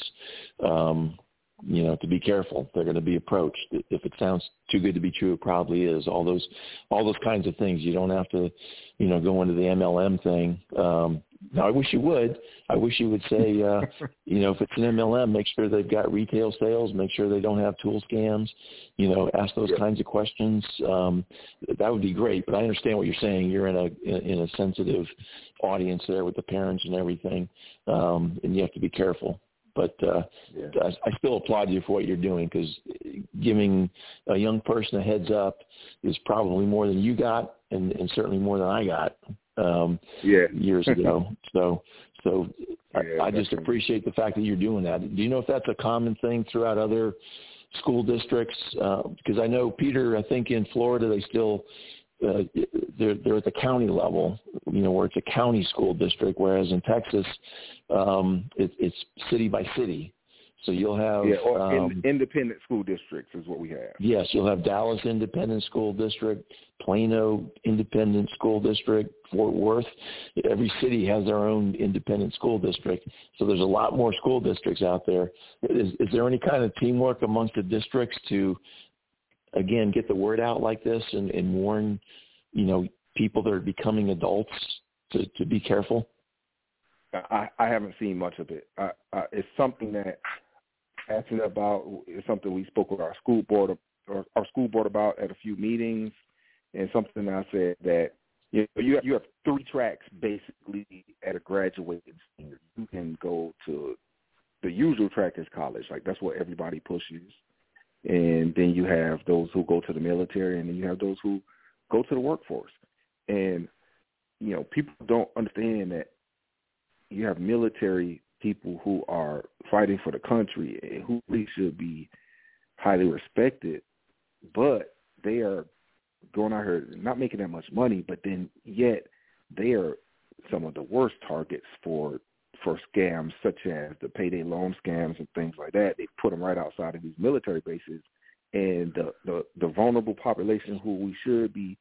um, you know, to be careful. They're going to be approached. If it sounds too good to be true, it probably is. All those all those kinds of things. You don't have to, you know, go into the M L M thing. Um, now, I wish you would. I wish you would say, uh, you know, if it's an M L M, make sure they've got retail sales, make sure they don't have tool scams, you know, ask those yeah. kinds of questions. Um, that would be great. But I understand what you're saying. You're in a in a sensitive audience there with the parents and everything, um, and you have to be careful. But uh, yeah. I, I still applaud you for what you're doing, because giving a young person a heads up is probably more than you got, and, and certainly more than I got um, yeah. years ago. So, so yeah, I, I just appreciate the fact that you're doing that. Do you know if that's a common thing throughout other school districts? Uh, because I know, Peter, I think in Florida they still uh, they're they're at the county level, you know, where it's a county school district, whereas in Texas um, it, it's city by city. So you'll have yeah, or um, in, independent school districts is what we have. Yes, you'll have Dallas Independent School District, Plano Independent School District, Fort Worth. Every city has their own independent school district. So there's a lot more school districts out there. Is, is there any kind of teamwork amongst the districts to, again, get the word out like this and, and warn, you know, people that are becoming adults to, to be careful? I, I haven't seen much of it. I, I, it's something that asking about is something we spoke with our school board or our school board about at a few meetings, and something I said that you know, you have, you have three tracks basically at a graduating senior. You can go to the usual track is college, like that's what everybody pushes, and then you have those who go to the military, and then you have those who go to the workforce. And you know, people don't understand that you have military people who are fighting for the country and who really should be highly respected, but they are going out here not making that much money, but then yet they are some of the worst targets for for scams such as the payday loan scams and things like that. They put them right outside of these military bases, and the, the, the vulnerable population who we should be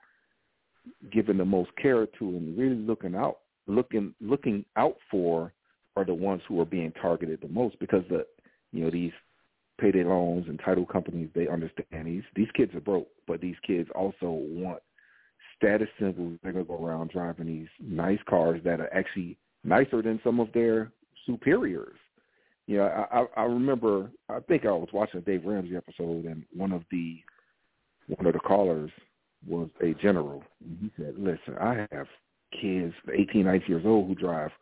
giving the most care to and really looking out looking looking out for are the ones who are being targeted the most, because the you know these payday loans and title companies, they understand these these kids are broke, but these kids also want status symbols. They're gonna go around driving these nice cars that are actually nicer than some of their superiors. You know, I, I remember I think I was watching a Dave Ramsey episode, and one of the one of the callers was a general, and he said, "Listen, I have kids, eighteen, nineteen years old, who drive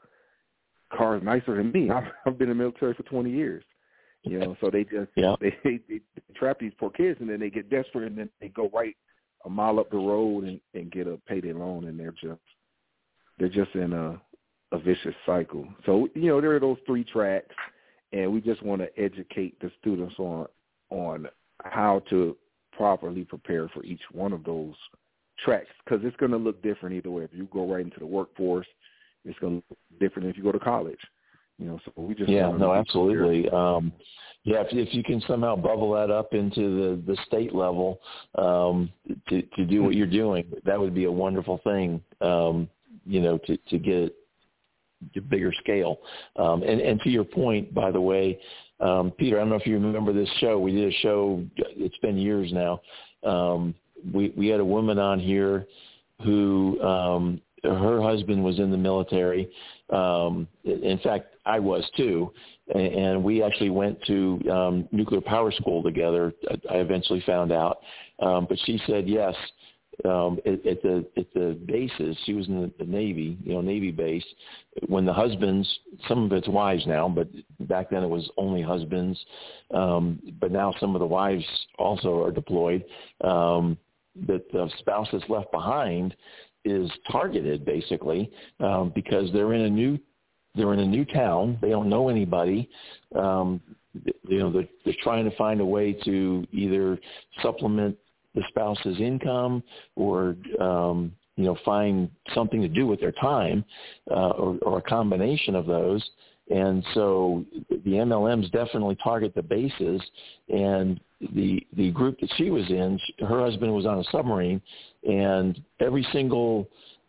cars nicer than me. I've, I've been in the military for twenty years." You know, so they just yeah. they, they, they trap these poor kids, and then they get desperate, and then they go right a mile up the road and, and get a payday loan, and they're just they're just in a, a vicious cycle. So you know, there are those three tracks, and we just want to educate the students on on how to properly prepare for each one of those tracks, because it's going to look different either way. If you go right into the workforce, it's going to look different than if you go to college. You know, so we just yeah, no, absolutely. Um, yeah, if, if you can somehow bubble that up into the, the state level um, to, to do what you're doing, that would be a wonderful thing. Um, you know, to, to get to bigger scale. Um, and, and to your point, by the way, um, Peter, I don't know if you remember this show. We did a show. It's been years now. Um, we we had a woman on here who. Um, her husband was in the military. Um, in fact, I was too. And we actually went to um, nuclear power school together, I eventually found out. Um, but she said yes. Um, at, at the at the bases, she was in the, the Navy, you know, Navy base, when the husbands, some of it's wives now, but back then it was only husbands. Um, but now some of the wives also are deployed. Um, that the spouse that's left behind is targeted basically um, because they're in a new they're in a new town. They don't know anybody. Um, you know, they're, they're trying to find a way to either supplement the spouse's income or um, you know, find something to do with their time uh, or, or a combination of those. And so the M L Ms definitely target the bases, and the the group that she was in, her husband was on a submarine, and every single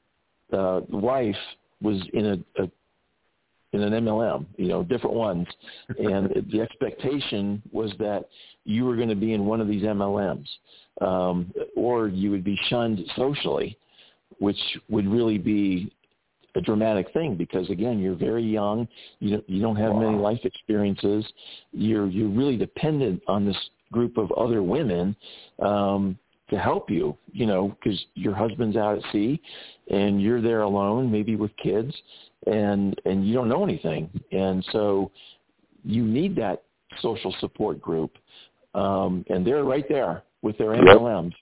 uh, wife was in a, a in an M L M, you know, different ones, and the expectation was that you were going to be in one of these M L Ms, um, or you would be shunned socially, which would really be a dramatic thing, because again, you're very young, you don't, you don't have wow. many life experiences, you're you're really dependent on this group of other women um, to help you, you know, because your husband's out at sea and you're there alone, maybe with kids, and and you don't know anything, and so you need that social support group, um, and they're right there with their M L Ms.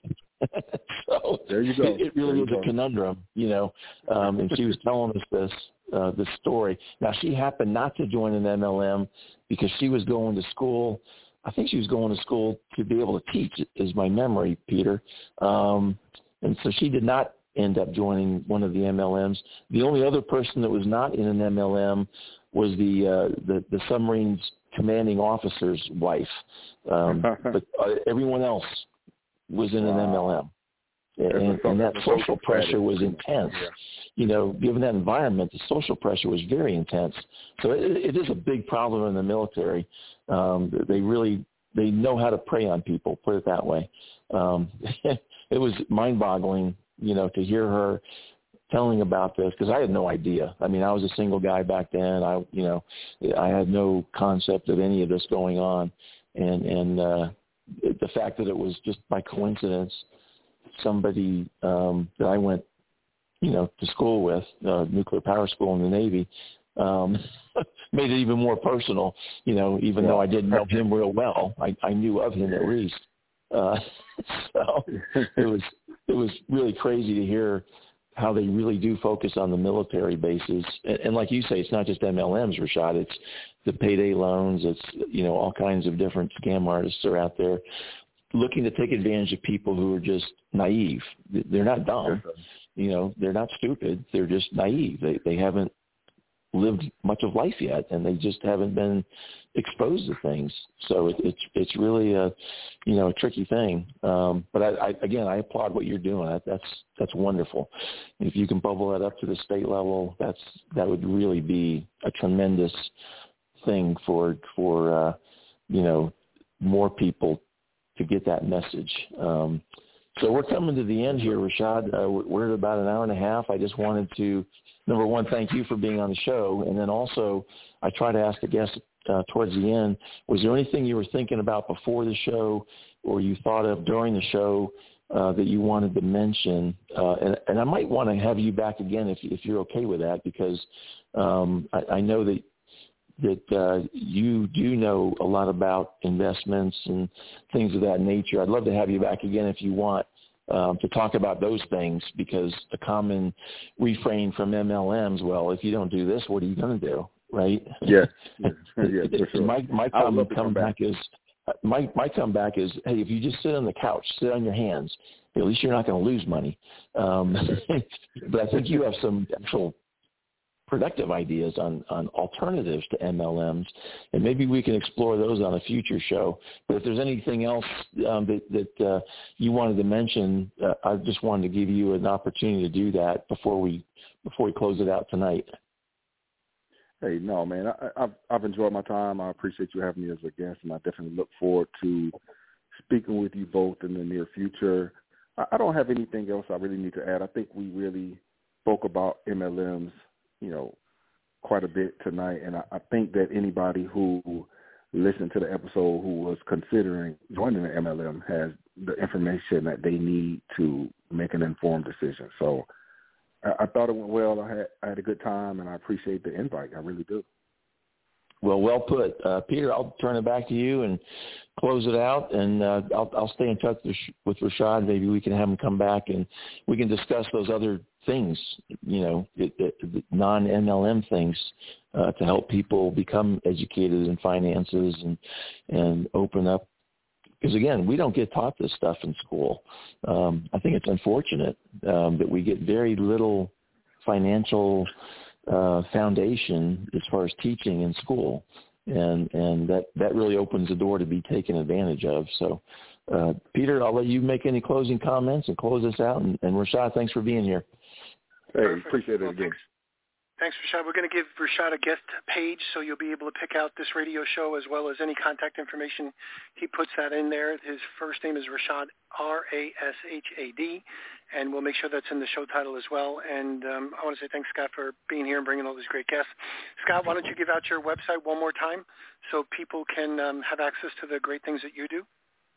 So there you go. It, it really was a conundrum, you know. Um, and she was telling us this uh, this story. Now, she happened not to join an M L M because she was going to school. I think she was going to school to be able to teach, is my memory, Peter. Um, and so she did not end up joining one of the M L Ms. The only other person that was not in an M L M was the uh, the, the submarine's commanding officer's wife. Um, but uh, everyone else was in an wow. M L M. And, and that social pressure was intense. Yeah. You know, given that environment, the social pressure was very intense. So it, it is a big problem in the military. Um, they really, they know how to prey on people, put it that way. Um, it was mind-boggling, you know, to hear her telling about this, because I had no idea. I mean, I was a single guy back then. I, you know, I had no concept of any of this going on. And, and, uh, the fact that it was just by coincidence, somebody um, that I went, you know, to school with, uh, nuclear power school in the Navy, um, made it even more personal. You know, even yeah. though I didn't know him real well, I, I knew of him at least. Uh, so it was it was really crazy to hear how they really do focus on the military bases. And, and like you say, it's not just M L Ms, Rashad. It's the payday loans. It's, you know, all kinds of different scam artists are out there looking to take advantage of people who are just naive. They're not dumb. You know, they're not stupid. They're just naive. They they haven't lived much of life yet, and they just haven't been exposed to things. So it, it's it's really a, you know, a tricky thing. Um, but I, I, again, I applaud what you're doing. That, that's that's wonderful. If you can bubble that up to the state level, that's that would really be a tremendous thing for for uh, you know, more people to get that message. Um, so we're coming to the end here, Rashad. Uh, we're at about an hour and a half. I just wanted to, number one, thank you for being on the show. And then also, I try to ask the guests uh, towards the end, was there anything you were thinking about before the show or you thought of during the show uh, that you wanted to mention? Uh, and, and I might want to have you back again if, if you're okay with that, because um, I, I know that that uh, you do know a lot about investments and things of that nature. I'd love to have you back again if you want um, to talk about those things, because a common refrain from M L Ms, well, if you don't do this, what are you going to do, right? Yeah, yeah, yeah for sure. My, my common comeback is, my, my comeback is, hey, if you just sit on the couch, sit on your hands, at least you're not going to lose money. Um, but I think you have some actual productive ideas on, on alternatives to M L Ms, and maybe we can explore those on a future show. But if there's anything else um, that, that uh, you wanted to mention, uh, I just wanted to give you an opportunity to do that before we before we close it out tonight. Hey, no, man, I, I've, I've enjoyed my time. I appreciate you having me as a guest, and I definitely look forward to speaking with you both in the near future. I, I don't have anything else I really need to add. I think we really spoke about M L Ms, you know, quite a bit tonight. And I, I think that anybody who listened to the episode who was considering joining the M L M has the information that they need to make an informed decision. So I, I thought it went well. I had, I had a good time, and I appreciate the invite. I really do. Well, well put. Uh, Peter, I'll turn it back to you and close it out, and uh, I'll, I'll stay in touch with, with Rashad. Maybe we can have him come back, and we can discuss those other things, you know, it, it, non-M L M things uh, to help people become educated in finances and, and open up. Because, again, we don't get taught this stuff in school. Um, I think it's unfortunate um, that we get very little financial Uh, foundation as far as teaching in school, and and that, that really opens the door to be taken advantage of. So, uh, Peter, I'll let you make any closing comments and close us out. And, and Rashad, thanks for being here. Hey, Perfect. Appreciate it well, again. Thanks. Thanks, Rashad. We're going to give Rashad a guest page, so you'll be able to pick out this radio show as well as any contact information. He puts that in there. His first name is Rashad, R A S H A D, and we'll make sure that's in the show title as well. And um, I want to say thanks, Scott, for being here and bringing all these great guests. Scott, why don't you give out your website one more time so people can um, have access to the great things that you do?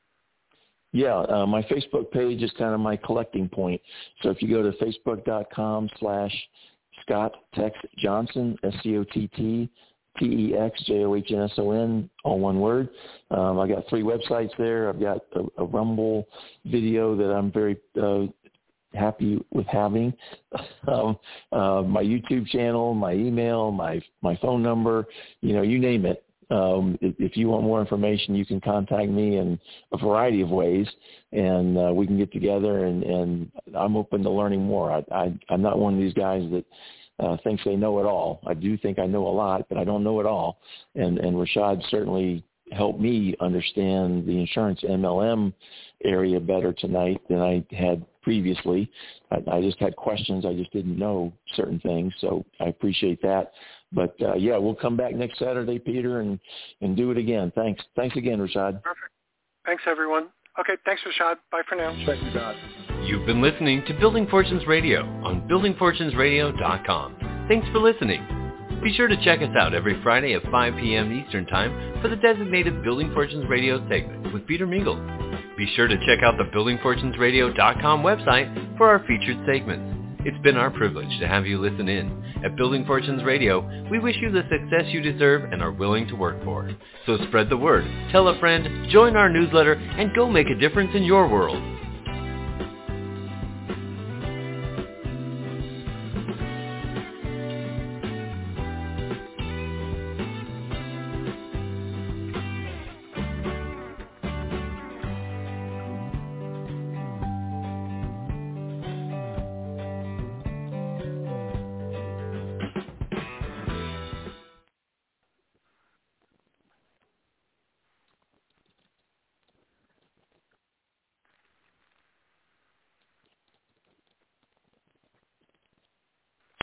Yeah, uh, my Facebook page is kind of my collecting point. So if you go to facebook.com slash Scott Tex Johnson, S C O T T T E X J O H N S O N, all one word. Um, I got three websites there. I've got a, a Rumble video that I'm very uh, happy with having. um, uh, my YouTube channel, my email, my my phone number, you know, you name it. Um, if, if you want more information, you can contact me in a variety of ways, and uh, we can get together, and, and I'm open to learning more. I, I, I'm not one of these guys that uh, thinks they know it all. I do think I know a lot, but I don't know it all. And, and Rashad certainly helped me understand the insurance M L M area better tonight than I had previously. I, I just had questions. I just didn't know certain things, so I appreciate that. But, uh, yeah, we'll come back next Saturday, Peter, and, and do it again. Thanks. Thanks again, Rashad. Perfect. Thanks, everyone. Okay, thanks, Rashad. Bye for now. Thank you, God. You've been listening to Building Fortunes Radio on building fortunes radio dot com. Thanks for listening. Be sure to check us out every Friday at five p.m. Eastern Time for the designated Building Fortunes Radio segment with Peter Mingles. Be sure to check out the building fortunes radio dot com website for our featured segments. It's been our privilege to have you listen in. At Building Fortunes Radio, we wish you the success you deserve and are willing to work for. So spread the word, tell a friend, join our newsletter, and go make a difference in your world.